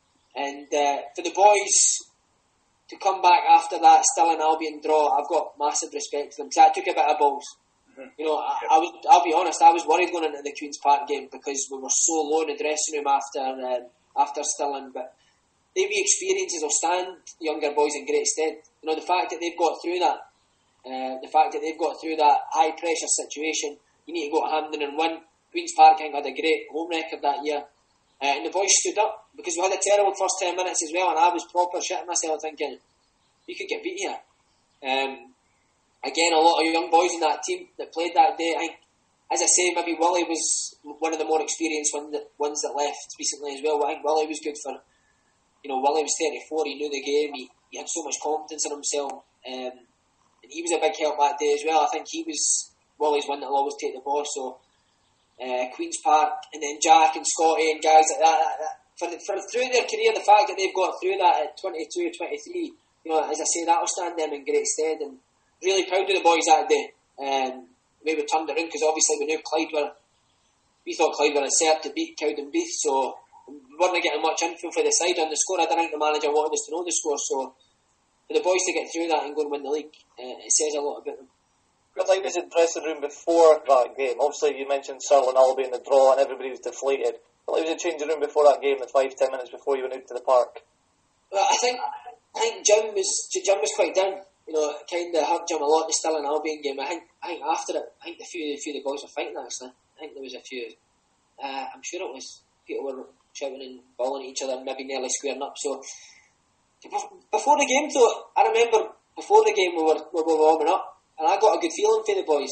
And uh, for the boys to come back after that Stirling Albion draw, I've got massive respect for them. Because that took a bit of balls. Mm-hmm. You know, I, I was I'll be honest. I was worried going into the Queen's Park game because we were so low in the dressing room after um, after Stirling. But they be experiences will stand younger boys in great stead. You know, the fact that they've got through that. Uh, the fact that they've got through that high pressure situation, you need to go to Hampden and win. Queen's Park I think had a great home record that year, uh, and the boys stood up because we had a terrible first ten minutes as well, and I was proper shitting myself thinking you could get beat here. Um, again, a lot of young boys in that team that played that day. I think, as I say, maybe Willie was one of the more experienced one that, ones that left recently as well. But I think Willie was good for, you know, Willie was thirty-four. He knew the game. He, he had so much confidence in himself. Um, And he was a big help that day as well. I think he was Willie's one that'll always take the ball. So uh, Queen's Park, and then Jack and Scotty and guys like that. that, that for, for through their career, the fact that they've got through that at twenty-two, twenty-three, you know, as I say, that'll stand them in great stead. And really proud of the boys that day. Um, we were turned around because obviously we knew Clyde were. We thought Clyde were a cert to beat Cowdenbeath, so we weren't getting much info for the side on the score. I don't think the manager wanted us to know the score, so. For the boys to get through that and go and win the league, uh, it says a lot about them. What like was the dressing room before that game? Obviously, you mentioned Stirling Albion, the draw, and everybody was deflated. What like was the changing room before that game, the five ten minutes before you went out to the park? Well, I think I think Jim was Jim was quite down. You know, it kind of hurt Jim a lot the Stirling Albion game. I think I think after it, I think a few a few of the boys were fighting actually. I think there was a few. Uh, I'm sure it was people were shouting and bawling at each other, maybe nearly squaring up. So. Before the game, though, I remember before the game we were we were warming up, and I got a good feeling for the boys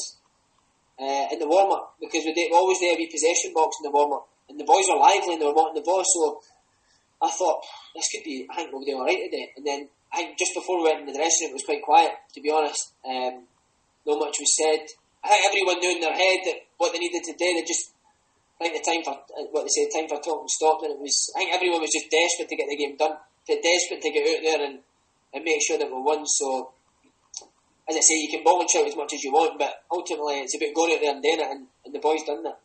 uh, in the warm up because we were always there a wee possession box in the warm up, and the boys were lively and they were wanting the ball. So I thought this could be. I think we'll be doing all right today. And then I think just before we went in the dressing room, it was quite quiet. To be honest, um, not much was said. I think everyone knew in their head that what they needed to do. They just. I think the time for what they say, time for talking stopped, and it was. I think everyone was just desperate to get the game done. Desperate to get out there and, and make sure that we won. So, as I say, you can ball and shout as much as you want, but ultimately it's about going out there and doing it, and, and the boys done that.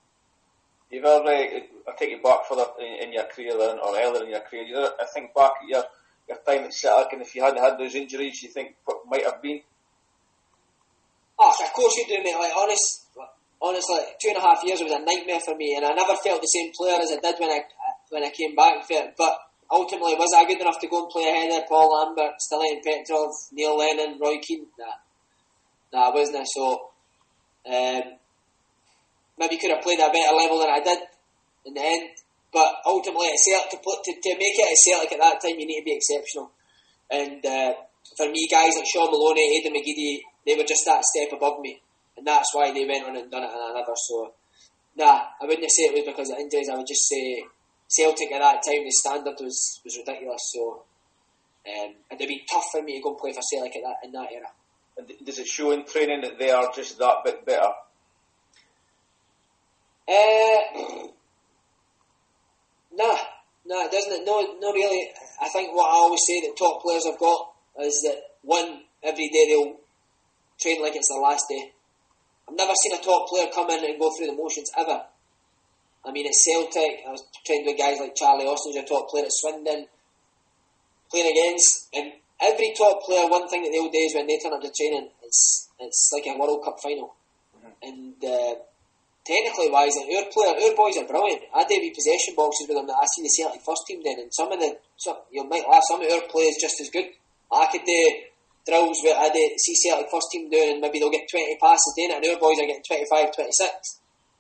You've ever, uh, I take you back further in, in your career then, or earlier in your career, you know, I think back at your, your time at Celtic, and if you hadn't had those injuries, you think what might have been? Oh, of course you do, mate. Like, honest, honestly, two and a half years was a nightmare for me, and I never felt the same player as I did when I when I came back for it, but ultimately, was I good enough to go and play ahead of Paul Lambert, Stiliyan Petrov, Neil Lennon, Roy Keane? Nah. Nah, I wasn't. So, um, maybe could have played at a better level than I did in the end. But ultimately, at Celtic, to, put, to, to make it at Celtic at that time, you need to be exceptional. And uh, for me, guys like Sean Maloney, Aidan McGeady, they were just that step above me. And that's why they went on and done it and another. So, nah, I wouldn't say it was because of injuries. I would just say Celtic at that time, the standard was, was ridiculous. So, um, it would have been tough for me to go and play for Celtic at that, in that era. And does it show in training that they are just that bit better? Uh, nah, nah, it doesn't. No, no, really. I think what I always say that top players have got is that one, every day they'll train like it's their last day. I've never seen a top player come in and go through the motions ever. I mean, at Celtic, I was trained with guys like Charlie Austin, who's a top player at Swindon, playing against, and every top player, one thing that they'll do is when they turn up to training, it's it's like a World Cup final. Mm-hmm. And uh, technically wise, like our player, our boys are brilliant. I do repossession boxes with them that I see the Celtic first team then, and some of the, some, you might laugh, some of our players just as good. I could do drills where I do see Celtic first team doing, and maybe they'll get twenty passes doing it, and our boys are getting twenty-five, twenty-six.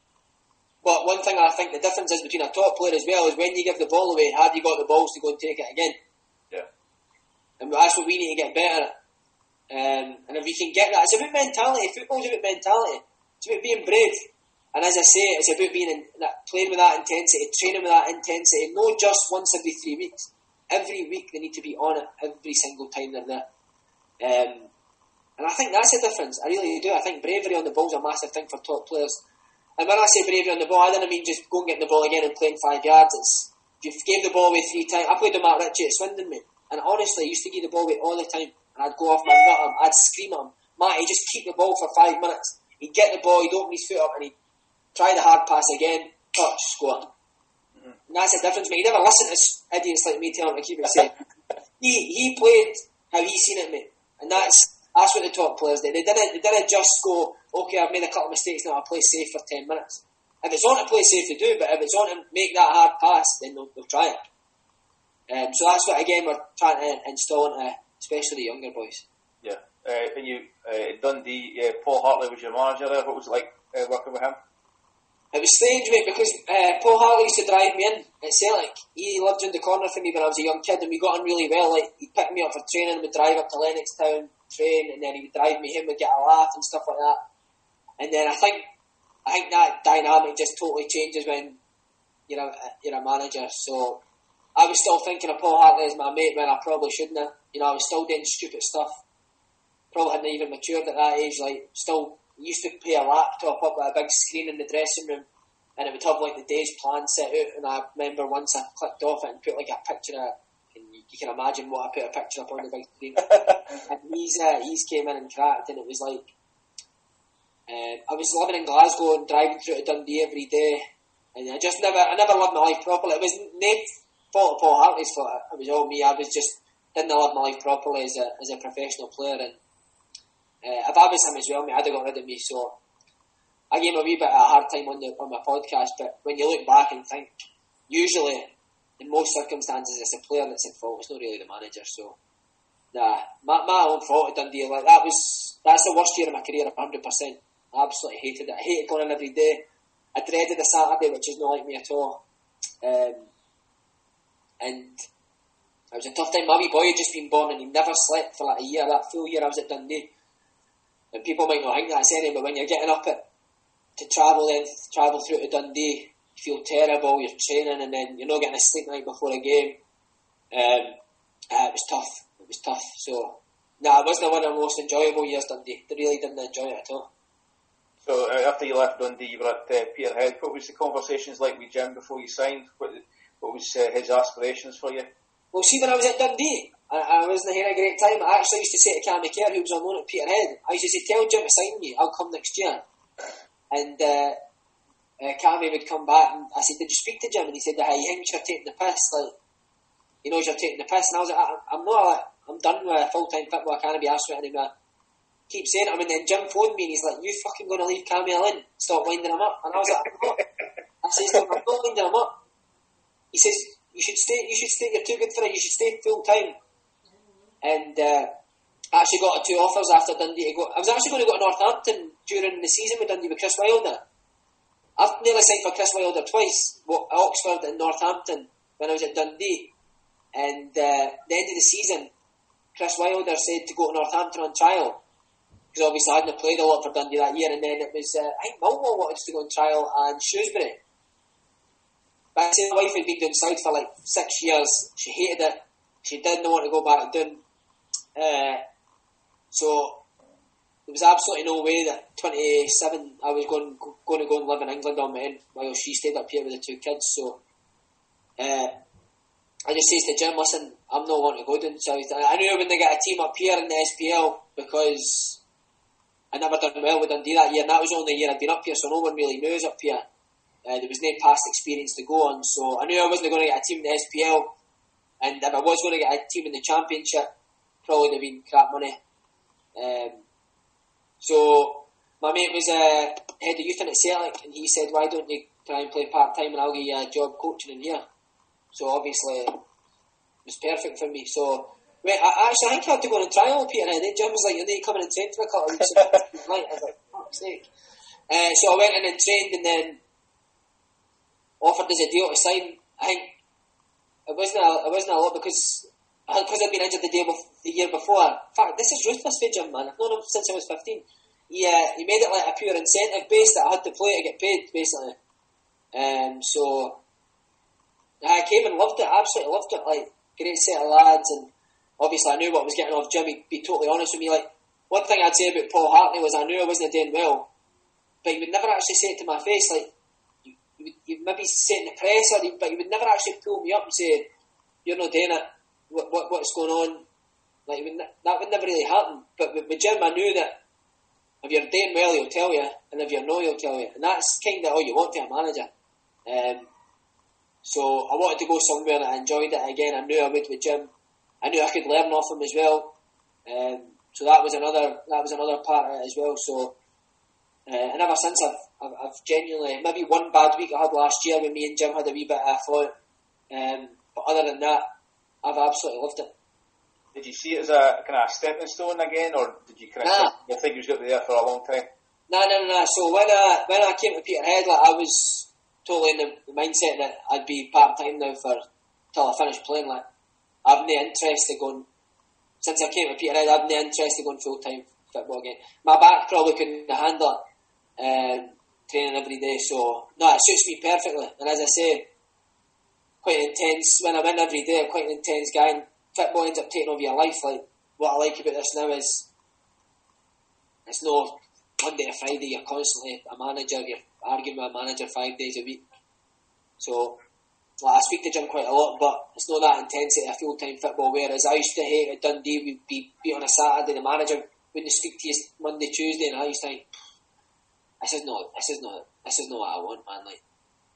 But one thing I think the difference is between a top player as well is when you give the ball away, have you got the balls to go and take it again? Yeah. And that's what we need to get better at. Um, and if we can get that, it's about mentality. Football's about mentality. It's about being brave. And as I say, it's about being in, playing with that intensity, training with that intensity, not just once every three weeks. Every week they need to be on it every single time they're there. Um, and I think that's the difference. I really do. I think bravery on the ball is a massive thing for top players. And when I say bravery on the ball, I don't mean just go and get the ball again and playing five yards. It's, if you gave the ball away three times, I played with Matt Ritchie at Swindon, mate. And honestly, I used to give the ball away all the time. And I'd go off my nut at him, I'd scream at him. Matt, he'd just keep the ball for five minutes. He'd get the ball, he'd open his foot up, and he'd try the hard pass again, touch, score. Mm-hmm. And that's the difference, mate. He never listened to idiots like me telling him to keep it safe. he he played how he seen it, mate. And that's that's what the top players did. They didn't, they didn't just go, okay, I've made a couple of mistakes now, I'll play safe for ten minutes. If it's on to play safe, to do, but if it's on to make that hard pass, then they'll, they'll try it. Um, so that's what, again, we're trying to install into, especially the younger boys. Yeah. Uh, and you, uh, Dundee, uh, Paul Hartley was your manager there. What was it like uh, working with him? It was strange, mate, because uh, Paul Hartley used to drive me in at Celtic. He lived round the corner from me when I was a young kid, and we got on really well. Like, he'd pick me up for training, we'd drive up to Lennoxtown, train, and then he would drive me home, we'd get a laugh and stuff like that. And then I think I think that dynamic just totally changes when you're a, you're a manager. So I was still thinking of Paul Hartley as my mate when I probably shouldn't have. You know, I was still doing stupid stuff. Probably hadn't even matured at that age. Like, still used to play a laptop up with a big screen in the dressing room, and it would have like the day's plan set out. And I remember once I clicked off it and put like a picture of, and you, you can imagine what I put a picture up on the big screen. And he's uh, he's came in and cracked, and it was like uh, I was living in Glasgow and driving through to Dundee every day, and I just never I never lived my life properly. It was no fault of Paul Hartley's fault. It was all me. I was just didn't live my life properly as a as a professional player, and uh, if I was him as well, mate, I'd have got rid of me. So I gave him a wee bit of a hard time on the on my podcast, but when you look back and think, usually in most circumstances it's the player that's at fault. It's not really the manager. So nah, my my own fault at Dundee. Like that was that's the worst year of my career, one hundred percent. I absolutely hated it. I hated going in every day. I dreaded the Saturday, which is not like me at all. Um, and it was a tough time. My wee boy had just been born and he never slept for like a year. That full year I was at Dundee. And people might not think that's any, but when you're getting up at to travel then travel through to Dundee, you feel terrible, you're training, and then you're not getting a sleep night before a game. Um, uh, it was tough. It was tough. So, nah, it wasn't one of the most enjoyable years, Dundee. They really didn't enjoy it at all. So, uh, after you left Dundee, you were at uh, Peterhead. What was the conversations like with Jim before you signed? What, what was uh, his aspirations for you? Well, see, when I was at Dundee, I, I wasn't having a great time. I actually used to say to Cammy Kerr, who was on loan at Peterhead, I used to say, tell Jim to sign me, I'll come next year. And uh, uh, Cammy would come back and I said, did you speak to Jim? And he said, hey, he thinks you're taking the piss. Like, he knows you're taking the piss. And I was like, I, I'm not, like, I'm done with full-time football. I can't be asked with it anymore. Keep saying it to him, and then Jim phoned me and he's like, you fucking going to leave Cammy in? Stop winding him up. And I was like, I'm not. I says to him, I'm not winding him up. He says, you should stay, you should stay, you're too good for it, you should stay full-time. And uh, I actually got two offers after Dundee to go. I was actually going to go to Northampton during the season with Dundee with Chris Wilder. I've nearly signed for Chris Wilder twice, what, Oxford and Northampton, when I was at Dundee. And uh, the end of the season, Chris Wilder said to go to Northampton on trial. Because obviously I hadn't played a lot for Dundee that year. And then it was, uh, I think Millwall wanted to go on trial and Shrewsbury. But I said my wife had been doing South for like six years. She hated it. She didn't want to go back to Doon. Uh, so there was absolutely no way that twenty-seven I was going going to go and live in England on my own while she stayed up here with the two kids. So uh, I just says to Jim, listen, I'm not wanting to go down south. I knew I wouldn't get a team up here in the S P L because I never done well with Dundee that year, and that was the only year I'd been up here, so no one really knew us up here. Uh, there was no past experience to go on, so I knew I wasn't going to get a team in the S P L, and if I was going to get a team in the Championship, probably would have been crap money. Um, so my mate was uh, head of youth in at Celtic, and he said, why don't you try and play part-time and I'll give you a job coaching in here. So obviously it was perfect for me. So wait, I actually I think I had to go on a trial at Peterhead. Then Jim was like, you need to come in and train for a couple of weeks. Right, I was like, fuck's sake. Uh, so I went in and trained and then offered as a deal to sign. I think it wasn't a, it wasn't a lot because because I'd been injured the day bef- the year before. In fact, this is ruthless for Jim, man. I've known him since I was fifteen. He uh, he made it like a pure incentive base that I had to play to get paid, basically. Um, so I came and loved it. Absolutely loved it. Like great set of lads, and obviously I knew what I was getting off Jim. He'd be totally honest with me. Like one thing I'd say about Paul Hartley was I knew I wasn't doing well, but he would never actually say it to my face. Like you, you would you'd maybe say it in the press, or he, but he would never actually pull me up and say, "You're not doing it. What, what what's going on?" Like would ne- that would never really happen. But with, with Jim, I knew that if you're doing well, he'll tell you, and if you're not, he'll tell you, and that's kind of all you want for a manager. Um, so I wanted to go somewhere that I enjoyed it again. I knew I would with Jim. I knew I could learn off him as well. Um, so that was another that was another part of it as well. So uh, and ever since I've, I've I've genuinely maybe one bad week I had last year when me and Jim had a wee bit of a float. Um, but other than that, I've absolutely loved it. Did you see it as a kind of a stepping stone again, or did you kind of nah. think, you think you was going to be there for a long time? No, no, no, no. So when I when I came to Peterhead, like I was totally in the, the mindset that I'd be part time now for till I finished playing. Like I've no interest in going. Since I came to Peterhead, I've no interest in going full time football again. My back probably couldn't handle it, um, training every day. So no, it suits me perfectly. And as I say, quite intense. When I'm in every day, I'm quite an intense guy. And football ends up taking over your life. Like what I like about this now is it's no Monday to Friday. You're constantly a manager. You're arguing with a manager five days a week. So like, I speak to Jim quite a lot, but it's not that intensity of full time football. Whereas I used to hate at Dundee, we'd be beat on a Saturday. The manager wouldn't speak to you Monday, Tuesday, and I used to think, this is not, this is not, this is not what I want, man. Like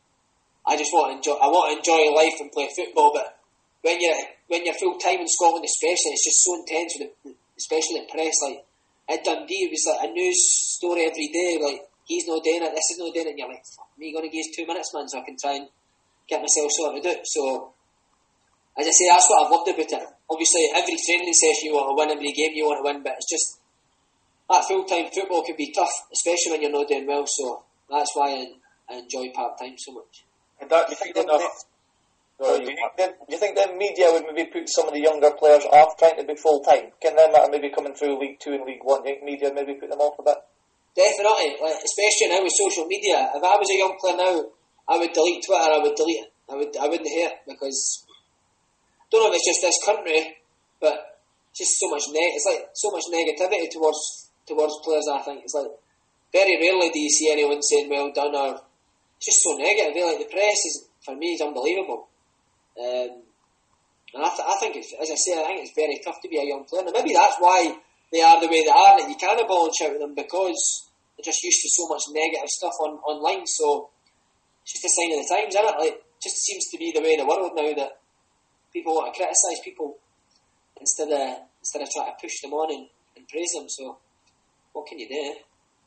I just want to enjoy. I want to enjoy life and play football, but when you're when you're full time in Scotland, especially, it's just so intense with the, especially the press. Like at Dundee, it was like a news story every day. Like he's not doing it, this is not doing it, and you're like, fuck me, going to give us two minutes, man, so I can try and get myself sorted out. So as I say, that's what I've loved about it. Obviously, every training session you want to win, every game you want to win, but it's just that full time football can be tough, especially when you're not doing well. So that's why I, I enjoy part time so much. And that feeling of So do, you think the, do you think the media would maybe put some of the younger players off trying to be full time? Can them that are maybe coming through League Two and League One? Do you think media maybe put them off a bit? Definitely, like, especially now with social media. If I was a young player now, I would delete Twitter. I would delete it. I would. I wouldn't hate it because I don't know if it's just this country, but it's just so much neg. It's like so much negativity towards towards players. I think it's like very rarely do you see anyone saying well done, or it's just so negative. Like the press is for me is unbelievable. Um, and I, th- I think, it's, as I say, I think it's very tough to be a young player. And maybe that's why they are the way they are, that you can't ball and shout at them because they're just used to so much negative stuff on online. So it's just a sign of the times, isn't it? Like, it just seems to be the way of the world now that people want to criticise people instead of instead of trying to push them on and, and praise them. So what can you do?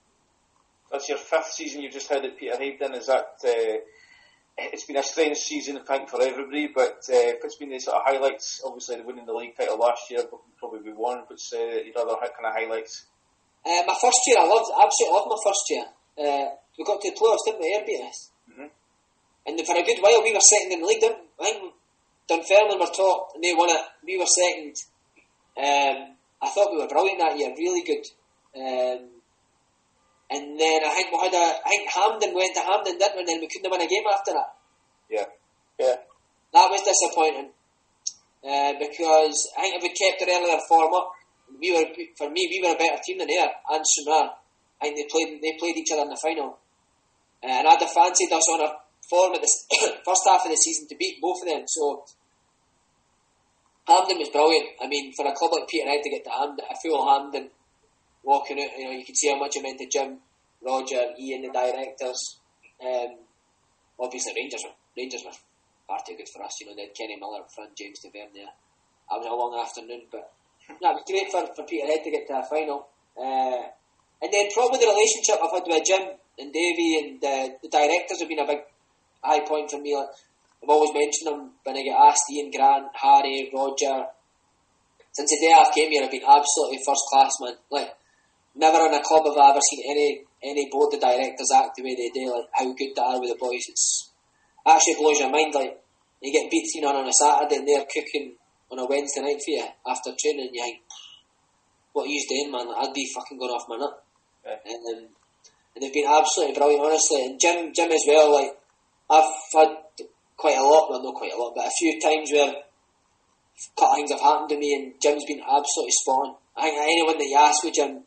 That's your fifth season you've just had at Peterhead. Then is that? Uh, It's been a strange season, I think, for everybody, but uh, what's been the sort of highlights? Obviously, the winning the league title last year would probably be one. What's uh, your other kind of highlights? Uh, my first year, I loved, absolutely loved my first year. uh, we got to the playoffs, didn't we? Ayr beat us. Mm-hmm. And for a good while, we were second in the league, didn't we? I think Dunfermline were top, and they won it. We were second. Um, I thought we were brilliant that year, really good. Um, and then I think we had a, I think Hampden went to Hampden, didn't we? And then we couldn't win a game after that. Yeah, yeah. That was disappointing. Uh, because I think if we kept our earlier form up, we were, for me, we were a better team than Ayr and Sunderland. I think they played, they played each other in the final. Uh, and I'd have fancied us on our form at the first half of the season to beat both of them. So Hampden was brilliant. I mean, for a club like Peterhead to get to Hampden, a full Hampden walking out, you know, you could see how much it meant to Jim, Roger, Ian, the directors. Um, obviously, Rangers were Rangers were far too good for us. You know, they had Kenny Miller up front, James Deverne there. That was a long afternoon, but no, it was great for, for Peterhead to get to a final. Uh, and then probably the relationship I've had with Jim and Davey and uh, the directors have been a big high point for me. Like, I've always mentioned them when I get asked. Ian Grant, Harry, Roger. Since the day I've came here, I've been absolutely first class, man. Like, never in a club have I ever seen any any board of directors act the way they do. Like, how good they are with the boys. It's actually blows your mind. Like, you get beaten on on a Saturday and they're cooking on a Wednesday night for you after training. And you think, what are you doing, man? Like, I'd be fucking going off my nut. yeah. And, um, and they've been absolutely brilliant, honestly. And Jim, Jim as well. Like, I've had quite a lot, well, not quite a lot, but a few times where a couple of things have happened to me, and Jim's been absolutely spot on. I think anyone that you ask with Jim,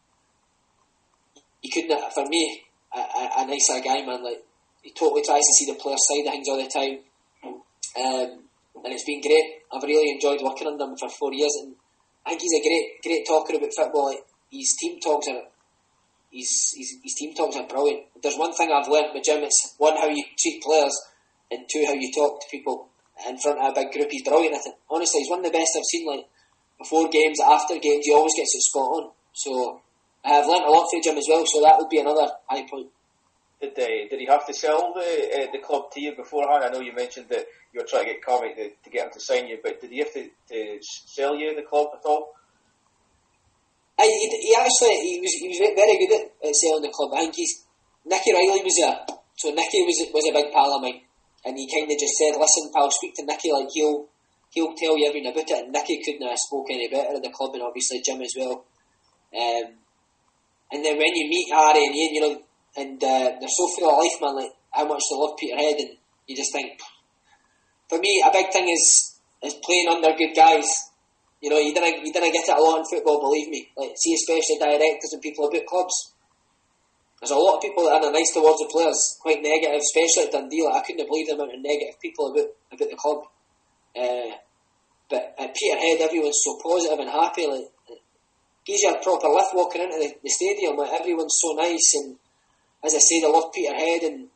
he couldn't. For me, a, a, a nicer guy, man. Like, he totally tries to see the player side of things all the time, um, and it's been great. I've really enjoyed working under him for four years, and I think he's a great, great talker about football. Like, his team talks are, his, his his team talks are brilliant. If there's one thing I've learnt with Jim, it's one, how you treat players, and two, how you talk to people in front of a big group. He's brilliant at it. Honestly, he's one of the best I've seen. Like, before games, after games, he always gets it spot on. So I have learnt a lot from Jim as well. So that would be another high point. Did uh, did he have to sell the uh, the club to you beforehand? I know you mentioned that you were trying to get Carmick to, to get him to sign you, but did he have to, to sell you the club at all? I, he, he actually he was he was very good at, at selling the club. I think he's Nicky Riley was there, so Nicky was was a big pal of mine. And he kind of just said, listen, pal, speak to Nicky, like, he'll he'll tell you everything about it. And Nicky couldn't have spoke any better at the club, and obviously Jim as well. Um, and then when you meet Harry and Ian, you know, and uh, they're so full of life, man, like, how much they love Peterhead, and you just think, for me, a big thing is is playing under good guys. You know, you didn't, you didn't get it a lot in football, believe me. Like, see, especially directors and people about clubs. There's a lot of people that are nice towards the players, quite negative, especially at Dundee. Like, I couldn't believe the amount of negative people about about the club. Uh, but at Peterhead, everyone's so positive and happy. Like, it gives you a proper lift walking into the, the stadium. Like, everyone's so nice, and as I say, they love Peterhead. And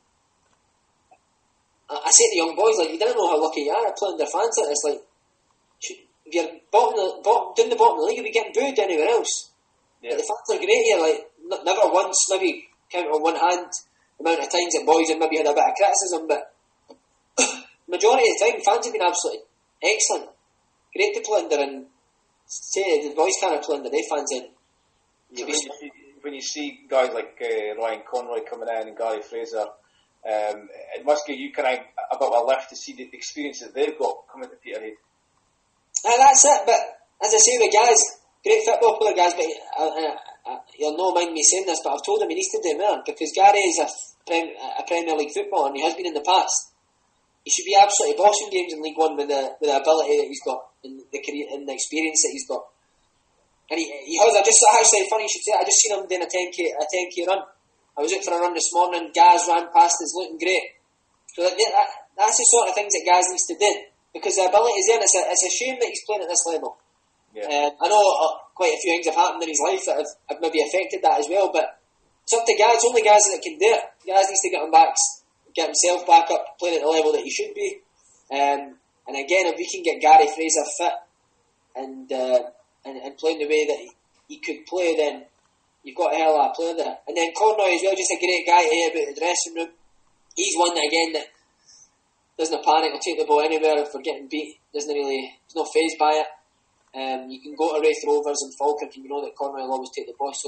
I, I say to young boys, like, you didn't know how lucky you are at playing their fans. Like, it's like, if you're bottom the, bottom, down the bottom of the league, you'll be getting booed anywhere else. Yeah. Like, the fans are great here. Like, n- never once, maybe count on one hand the amount of times that boys have maybe had a bit of criticism, but majority of the time fans have been absolutely excellent, great to plunder, and say the boys can't plunder their fans in. So when, you see, when you see guys like uh, Ryan Conroy coming in and Gary Fraser, um, it must give you kind of a bit of a lift to see the experience that they've got coming to Peterhead. Uh, that's it, but as I say with guys, great football player guys, but uh, uh, uh, you'll not mind me saying this, but I've told him he needs to do more, because Gary is a, prem, a Premier League footballer, and he has been in the past. He should be absolutely bossing games in League One with the with the ability that he's got, and the career and the experience that he's got. And he, he has. I just actually funny you should say. I just seen him doing a ten k a ten k run. I was out for a run this morning. Gaz ran past us, looking great. So that, that, that's the sort of things that Gaz needs to do, because the ability is there. And it's a it's a shame that he's playing at this level. Yeah. Um, I know uh, quite a few things have happened in his life that have, have maybe affected that as well, but it's up to Gaz. Only Gaz that can do it. Gaz needs to get him back, get himself back up, playing at the level that he should be. Um, and again, if we can get Gary Fraser fit and uh, and, and playing the way that he, he could play, then you've got a hell of a player there. And then Conroy as well, just a great guy to hear about the dressing room. He's one that again that doesn't panic or take the ball anywhere if we're getting beat. Doesn't really, he's not fazed by it. Um, you can go to Wraith Rovers and Falkirk and you know that Conroy will always take the ball. So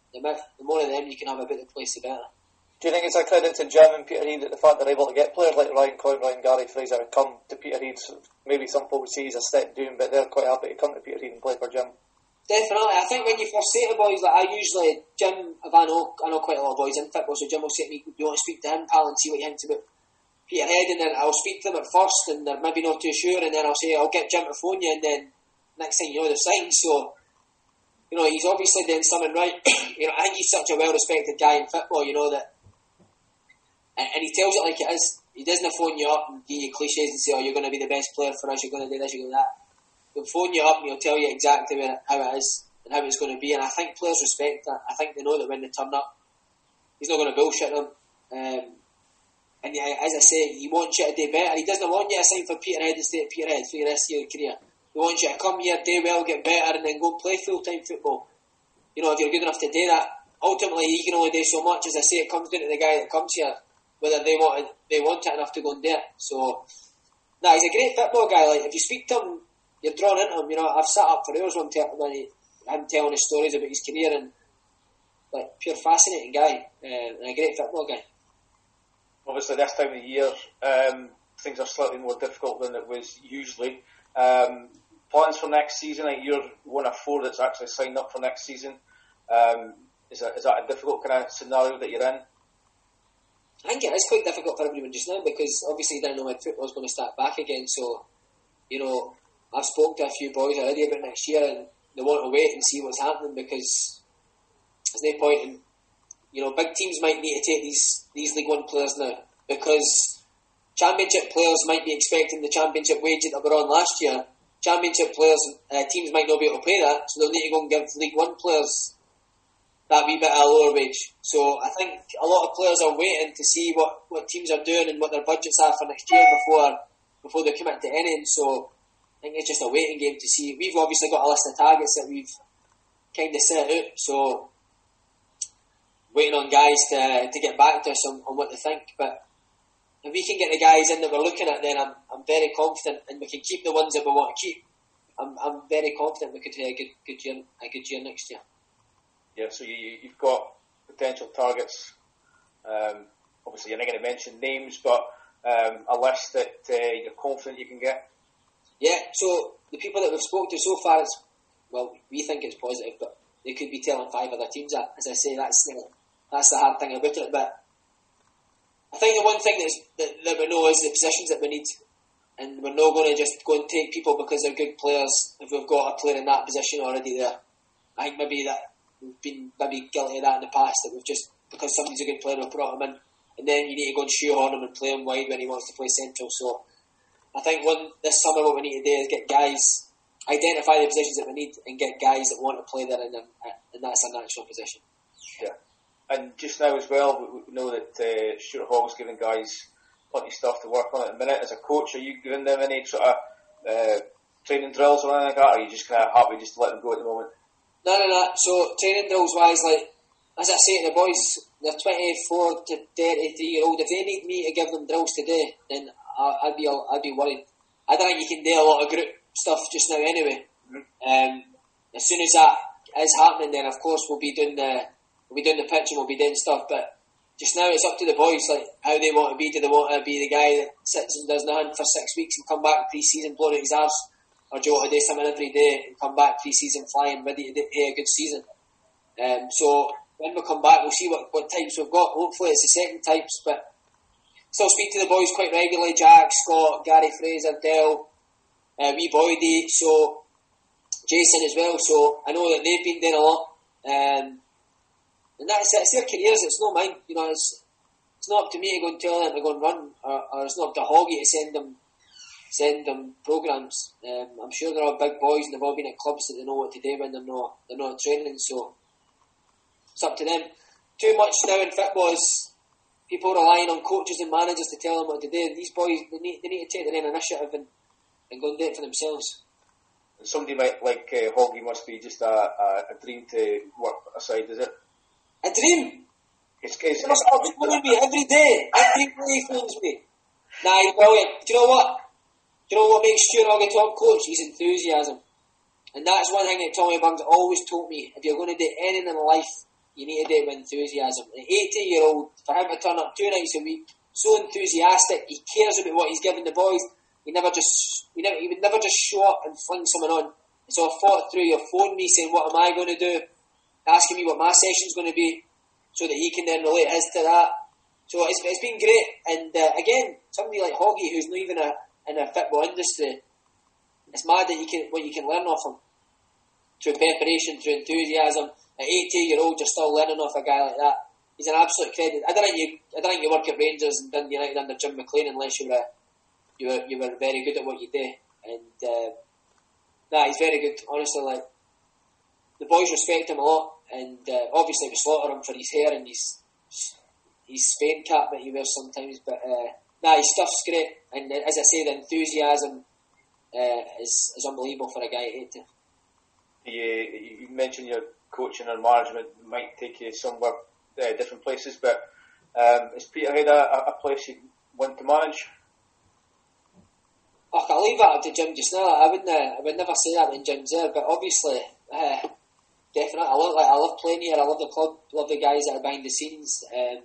the, the more of them you can have about the place, the better. Do you think it's a credit to Jim and Peterhead that the fact they're able to get players like Ryan Coyne and Gary Fraser come to Peterhead? Maybe some folks see he's a step down, but they're quite happy to come to Peterhead and play for Jim. Definitely. I think when you first say to boys, like I usually, Jim, if I know, I know quite a lot of boys in football, so Jim will say to me, do you want to speak to him, pal, and see what he thinks about Peterhead? And then I'll speak to them at first, and they're maybe not too sure, and then I'll say, I'll get Jim to phone you, and then next thing you know, they're signed. So, you know, he's obviously doing something right. You know, I think he's such a well-respected guy in football, you know, that, and, and he tells it like it is. He doesn't phone you up and give you cliches and say, oh, you're going to be the best player for us, you're going to do this, you're going to do that. He'll phone you up and he'll tell you exactly where it, how it is and how it's going to be, and I think players respect that. I think they know that when they turn up, he's not going to bullshit them. Um, and yeah, as I say, he wants you to do better. He doesn't want you to sign for Peterhead and stay at Peterhead for the rest of your career. He wants you to come here, do well, get better, and then go play full-time football. You know, if you're good enough to do that, ultimately he can only do so much. As I say, it comes down to the guy that comes here, whether they want it, they want it enough to go and do it. So, nah, he's a great football guy. Like, if you speak to him, you're drawn into him. You know, I've sat up for hours when him telling his stories about his career, and like pure fascinating guy, uh, and a great football guy. Obviously, this time of the year, um, things are slightly more difficult than it was usually. Um, plans for next season? Like, you're one of four that's actually signed up for next season. Um, is that is that a difficult kind of scenario that you're in? I think it is quite difficult for everyone just now, because obviously you don't know when football's going to start back again. So, you know, I've spoken to a few boys already about next year, and they want to wait and see what's happening, because there's no point in, you know, big teams might need to take these these League One players now, because Championship players might be expecting the Championship wage that they were on last year. Championship players, uh, teams might not be able to pay that, so they'll need to go and give League One players that wee bit of a lower wage. So I think a lot of players are waiting to see what, what teams are doing and what their budgets are for next year before before they commit to anything. So I think it's just a waiting game to see. We've obviously got a list of targets that we've kind of set out, so waiting on guys to to get back to us on, on what they think. But if we can get the guys in that we're looking at, then I'm I'm very confident, and we can keep the ones that we want to keep. I'm I'm very confident we could have a good good year a good year next year. Yeah, so you, you've got potential targets. Um, obviously, you're not going to mention names, but um, a list that uh, you're confident you can get. Yeah, so the people that we've spoken to so far, it's, well, we think it's positive, but they could be telling five other teams that. As I say, that's the, that's the hard thing about it. But I think the one thing that's, that, that we know is the positions that we need. And we're not going to just go and take people because they're good players if we've got a player in that position already there. I think maybe that we've been maybe guilty of that in the past, that we've just, because somebody's a good player, we've brought him in, and then you need to go and shoehorn him and play him wide when he wants to play central. So I think one, this summer what we need to do is get guys, identify the positions that we need, and get guys that want to play there, and, and that's a natural position. Yeah. And just now as well, we know that uh, Stuart Hall's giving guys plenty of stuff to work on at the minute. As a coach, are you giving them any sort of uh, training drills or anything like that, or are you just kind of happy just to let them go at the moment? No, no, no. So training drills wise, like as I say to the boys, they're twenty-four to thirty-three year old. If they need me to give them drills today, then I'd be I'd be worried. I don't think you can do a lot of group stuff just now anyway. Mm-hmm. Um, as soon as that is happening, then of course we'll be doing the we'll be doing the pitch and we'll be doing stuff. But just now it's up to the boys, like how they want to be. Do they want to be the guy that sits and does nothing for six weeks and come back pre-season blowing his arse? Or do you want to do something every day and come back pre-season flying, ready to do a good season? Um, so when we come back, we'll see what, what types we've got. Hopefully it's the second types, but still speak to the boys quite regularly. Jack, Scott, Gary Fraser, Dell, uh, wee Boydie, so Jason as well. So I know that they've been doing a lot, um, and that's it. It's their careers. It's not mine. You know, it's it's not up to me to go and tell them to go and run, or, or it's not up to Hoggy to send them. Send them programs. Um, I'm sure they're all big boys and they've all been at clubs that they know what to do when they're not they're not training. So it's up to them. Too much now in football is people relying on coaches and managers to tell them what to do. These boys they need they need to take their own initiative and, and go and do it for themselves. And somebody might like uh, Hoggy must be just a, a, a dream to work aside, is it? A dream. It's it's, it's, it's phoning me every day. Every day he phones me. Nah, he's brilliant. Do you know what? Do you know what makes Stuart Hogg a top coach? His enthusiasm. And that's one thing that Tommy Burns always told me. If you're going to do anything in life, you need to do it with enthusiasm. An eighty-year-old, for him to turn up two nights a week, so enthusiastic, he cares about what he's giving the boys. He never just, he, never, he would never just show up and fling someone on. So I thought through, your phone me saying, what am I going to do? Asking me what my session's going to be, so that he can then relate his to that. So it's, it's been great. And uh, again, somebody like Hoggy, who's not even a, in a football industry, it's mad that you can what you can learn off him. Through preparation, through enthusiasm. At eighty year old, you're still learning off a guy like that. He's an absolute credit. I don't think you, I don't think you work at Rangers and Dundee United under Jim McLean unless you were, you were, you were very good at what you do. And uh, nah, he's very good. Honestly, like the boys respect him a lot, and uh, obviously we slaughter him for his hair and his his Spain cap that he wears sometimes. But uh, nah, his stuff's great, and uh, as I say, the enthusiasm uh, is is unbelievable for a guy at eighty. You, you mentioned your coaching and management might take you somewhere uh, different places, but um, is Peterhead a, a place you want to manage? Oh, I'll leave that up to Jim just now. I wouldn't. Uh, I would never say that when Jim's there, but obviously, uh, definitely, I love. Like, I love playing here. I love the club. Love the guys that are behind the scenes. Um,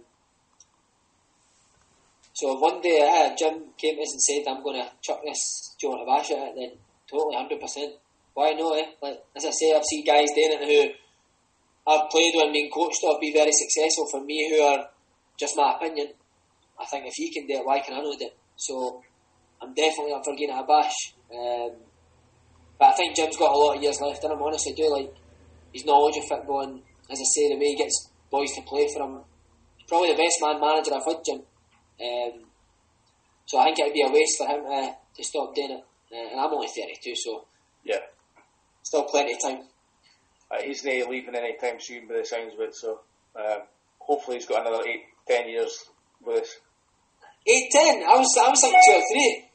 so if one day uh, Jim came to us and said, "I'm going to chuck this, do you want to bash it?" Then totally, one hundred percent. Why not? Eh? Like as I say, I've seen guys doing it who I've played with and been coached of be very successful. For me, who are just my opinion, I think if he can do it, why can I not do it? So I'm definitely up for getting a bash. Um, but I think Jim's got a lot of years left, and I'm honestly do like his knowledge of football, and as I say, the way he gets boys to play for him. He's probably the best man manager I've had, Jim. Um, so I think it would be a waste for him uh, to stop doing it. Uh, and I'm only thirty-two, so yeah, still plenty of time. Uh, he's not leaving any time soon by the sounds of it, so uh, hopefully he's got another eight, ten years with us. Eight, ten? I was, I was thinking two or three.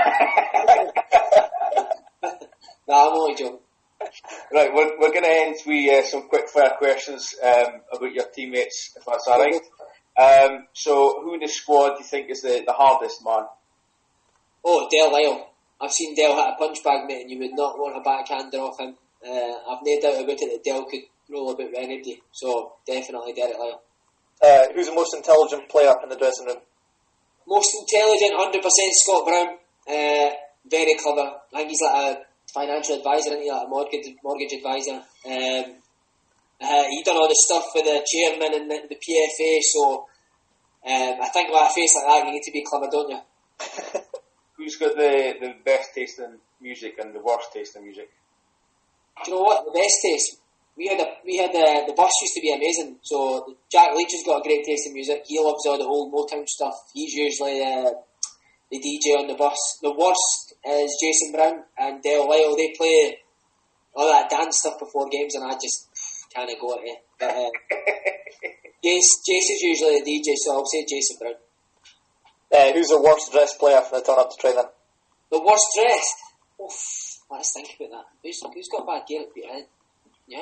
Nah, I'm only joking. Right, we're, we're going to end with uh, some quick fire questions um, about your teammates, if that's alright. Um, so, who in the squad do you think is the, the hardest man? Oh, Del Lyle. I've seen Del hit a punch bag, mate, and you would not want a backhander off him. Uh, I've no doubt about it that Del could roll about with anybody. So, definitely Derek Lyle. Uh, who's the most intelligent player in the dressing room? Most intelligent, one hundred percent Scott Brown. Uh, very clever. I think he's like a financial advisor, isn't he? Like a mortgage, mortgage advisor. Um, uh, he done all the stuff for the chairman and the, the P F A, so um, I think with a face like that, you need to be clever, don't you? Who's got the, the best taste in music and the worst taste in music? Do you know what? The best taste? We had a, we had a, the bus used to be amazing. So Jack Leach has got a great taste in music. He loves all the old Motown stuff. He's usually uh, the D J on the bus. The worst is Jason Brown and Del Lyle. They play all that dance stuff before games, and I just kind of go at it. But uh, Jace, Jace is usually the D J, so I'll say Jason Brown. Uh, who's the worst dressed player from the turn up to training? The worst dressed? Oof, let's think about that. Who's, who's got bad gear at Peterhead? Yeah.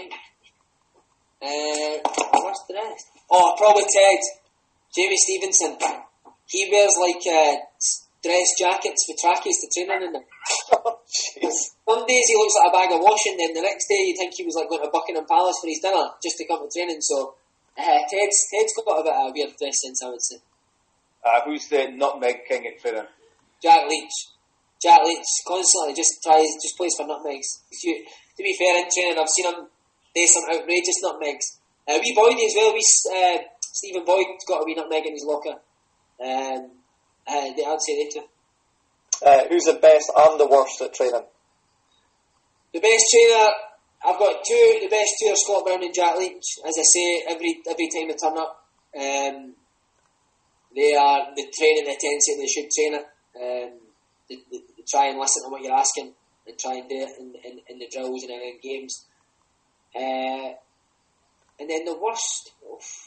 Uh, worst dressed? Oh, probably Ted. Jamie Stevenson. He wears like uh, dress jackets with trackies to training in them. Oh, jeez. Some days he looks like a bag of washing, then the next day you'd think he was like going to Buckingham Palace for his dinner just to come to training. So uh, Ted's Ted's got a bit of a weird dress sense, I would say. Uh, who's the nutmeg king at training? Jack Leach. Jack Leach constantly just tries, just plays for nutmegs. You, to be fair, in training I've seen him do some outrageous nutmegs. Uh, wee Boydie as well. We uh, Stephen Boyd's got a wee nutmeg in his locker. Um, uh, I'd say they two. Uh, who's the best and the worst at training? The best trainer, I've got two. The best two are Scott Brown and Jack Leach. As I say, every every time they turn up, um, they are the training the intensity they should train it. Um, they, they, they try and listen to what you're asking and try and do it in, in, in the drills and in games. Uh, and then the worst, oof.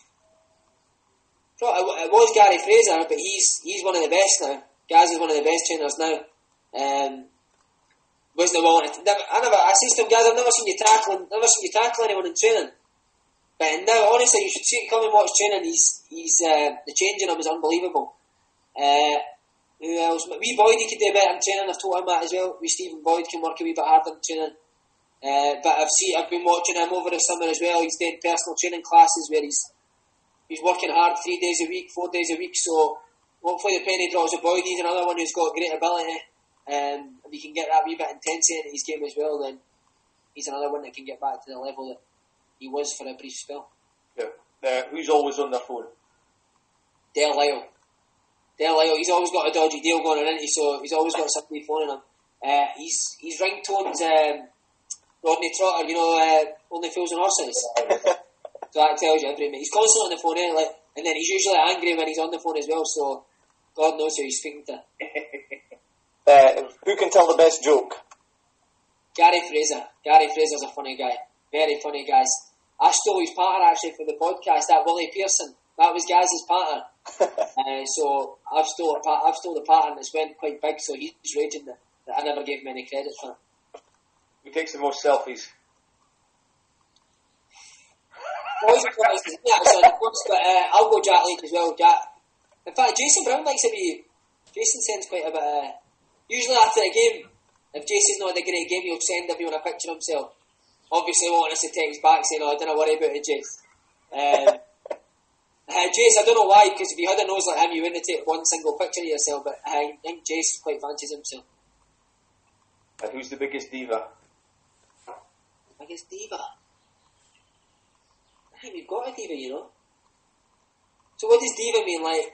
It was Gary Fraser, but he's he's one of the best now. Gaz is one of the best trainers now. Um, wasn't willing to, never, I never, I say to him, Gaz, I've never seen you tackling, never seen you tackle anyone in training. But now, honestly, you should see him come and watch training. He's he's uh, the change in him is unbelievable. Uh, who else? Wee Boyd, he could do better in training. I've told him that as well. Wee Stephen Boyd can work a wee bit harder in training. Uh, but I've seen, I've been watching him over the summer as well. He's doing personal training classes where he's he's working hard three days a week, four days a week. So hopefully the penny drops a boy. He's another one who's got great ability. Um, if he can get that wee bit of intensity into his game as well, then he's another one that can get back to the level that he was for a brief spell. Yeah. Uh, who's always on their phone? Dale Lyle. Dale Lyle, he's always got a dodgy deal going on, isn't he? So he's always got somebody phoning him. Uh, he's, his ringtone's um, Rodney Trotter, you know, uh, Only Fools and Horses. So that tells you everything. He's constantly on the phone, eh? Like, and then he's usually angry when he's on the phone as well, so God knows who he's speaking to. uh, who can tell the best joke? Gary Fraser. Gary Fraser's a funny guy. Very funny, guys. I stole his pattern actually for the podcast. That Willie Pearson, that was Gaz's pattern. uh, so I've stole a pat- I've stole the pattern that's went quite big. So he's raging that, that I never gave him any credit for it. Who takes the most selfies? Boys, boys, yeah, so of course, but uh, I'll go Jack Lake as well. Jack. In fact, Jason Brown likes to be. Jason sends quite a bit. Uh, usually after a game, if Jason's not in a great game, he'll send everyone a picture of himself. Obviously, wanting us to text back saying, "Oh, don't worry about it, Jace." Um, uh, Jace, I don't know why, because if you had a nose like him, you wouldn't take one single picture of yourself. But uh, I think Jace quite fancies himself. And who's the biggest diva? Biggest diva. I think we've got a diva, you know. So what does diva mean, like?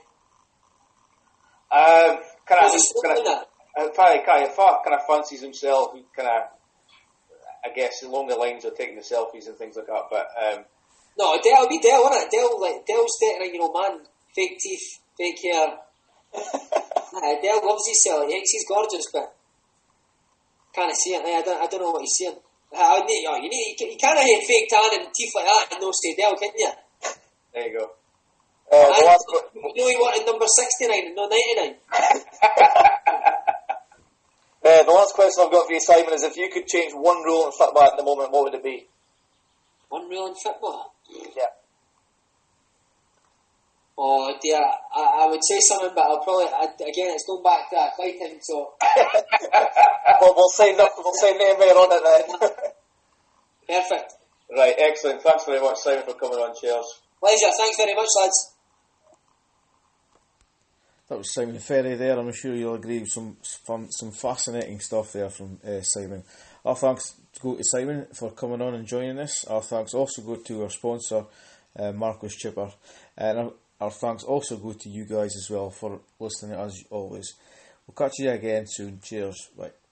Um, kind of, kind kind of, kind of, kind of fancies himself. Who kind of, I guess, along the lines of taking the selfies and things like that. But um, no, Dale, it'll be Dale, won't it? Dale, like Dale's thirty-nine year old man, fake teeth, fake hair. uh, Dale loves himself. He thinks he's gorgeous, but can't see it. I don't, I don't know what he's saying. I need, oh, you need, you can't have fake tan and teeth like that and no stay Dale, can you? There you go. Uh, the last you know he wanted number sixty-nine and not ninety-nine. uh, the last question I've got for you, Simon, is if you could change one rule in football at the moment, what would it be? One rule in football? Yeah. Oh dear, I, I would say something, but I'll probably, I, again, it's going back to that Clyde thing, so... well, we'll say nothing, we'll say no more on it then. Perfect. Right, excellent. Thanks very much, Simon, for coming on, Cheers. Pleasure, thanks very much, lads. That was Simon Ferry there. I'm sure you'll agree with some fun, some fascinating stuff there from uh, Simon. Our thanks go to Simon for coming on and joining us. Our thanks also go to our sponsor, uh, Marcos Chipper. And our, our thanks also go to you guys as well for listening as always. We'll catch you again soon. Cheers. Bye.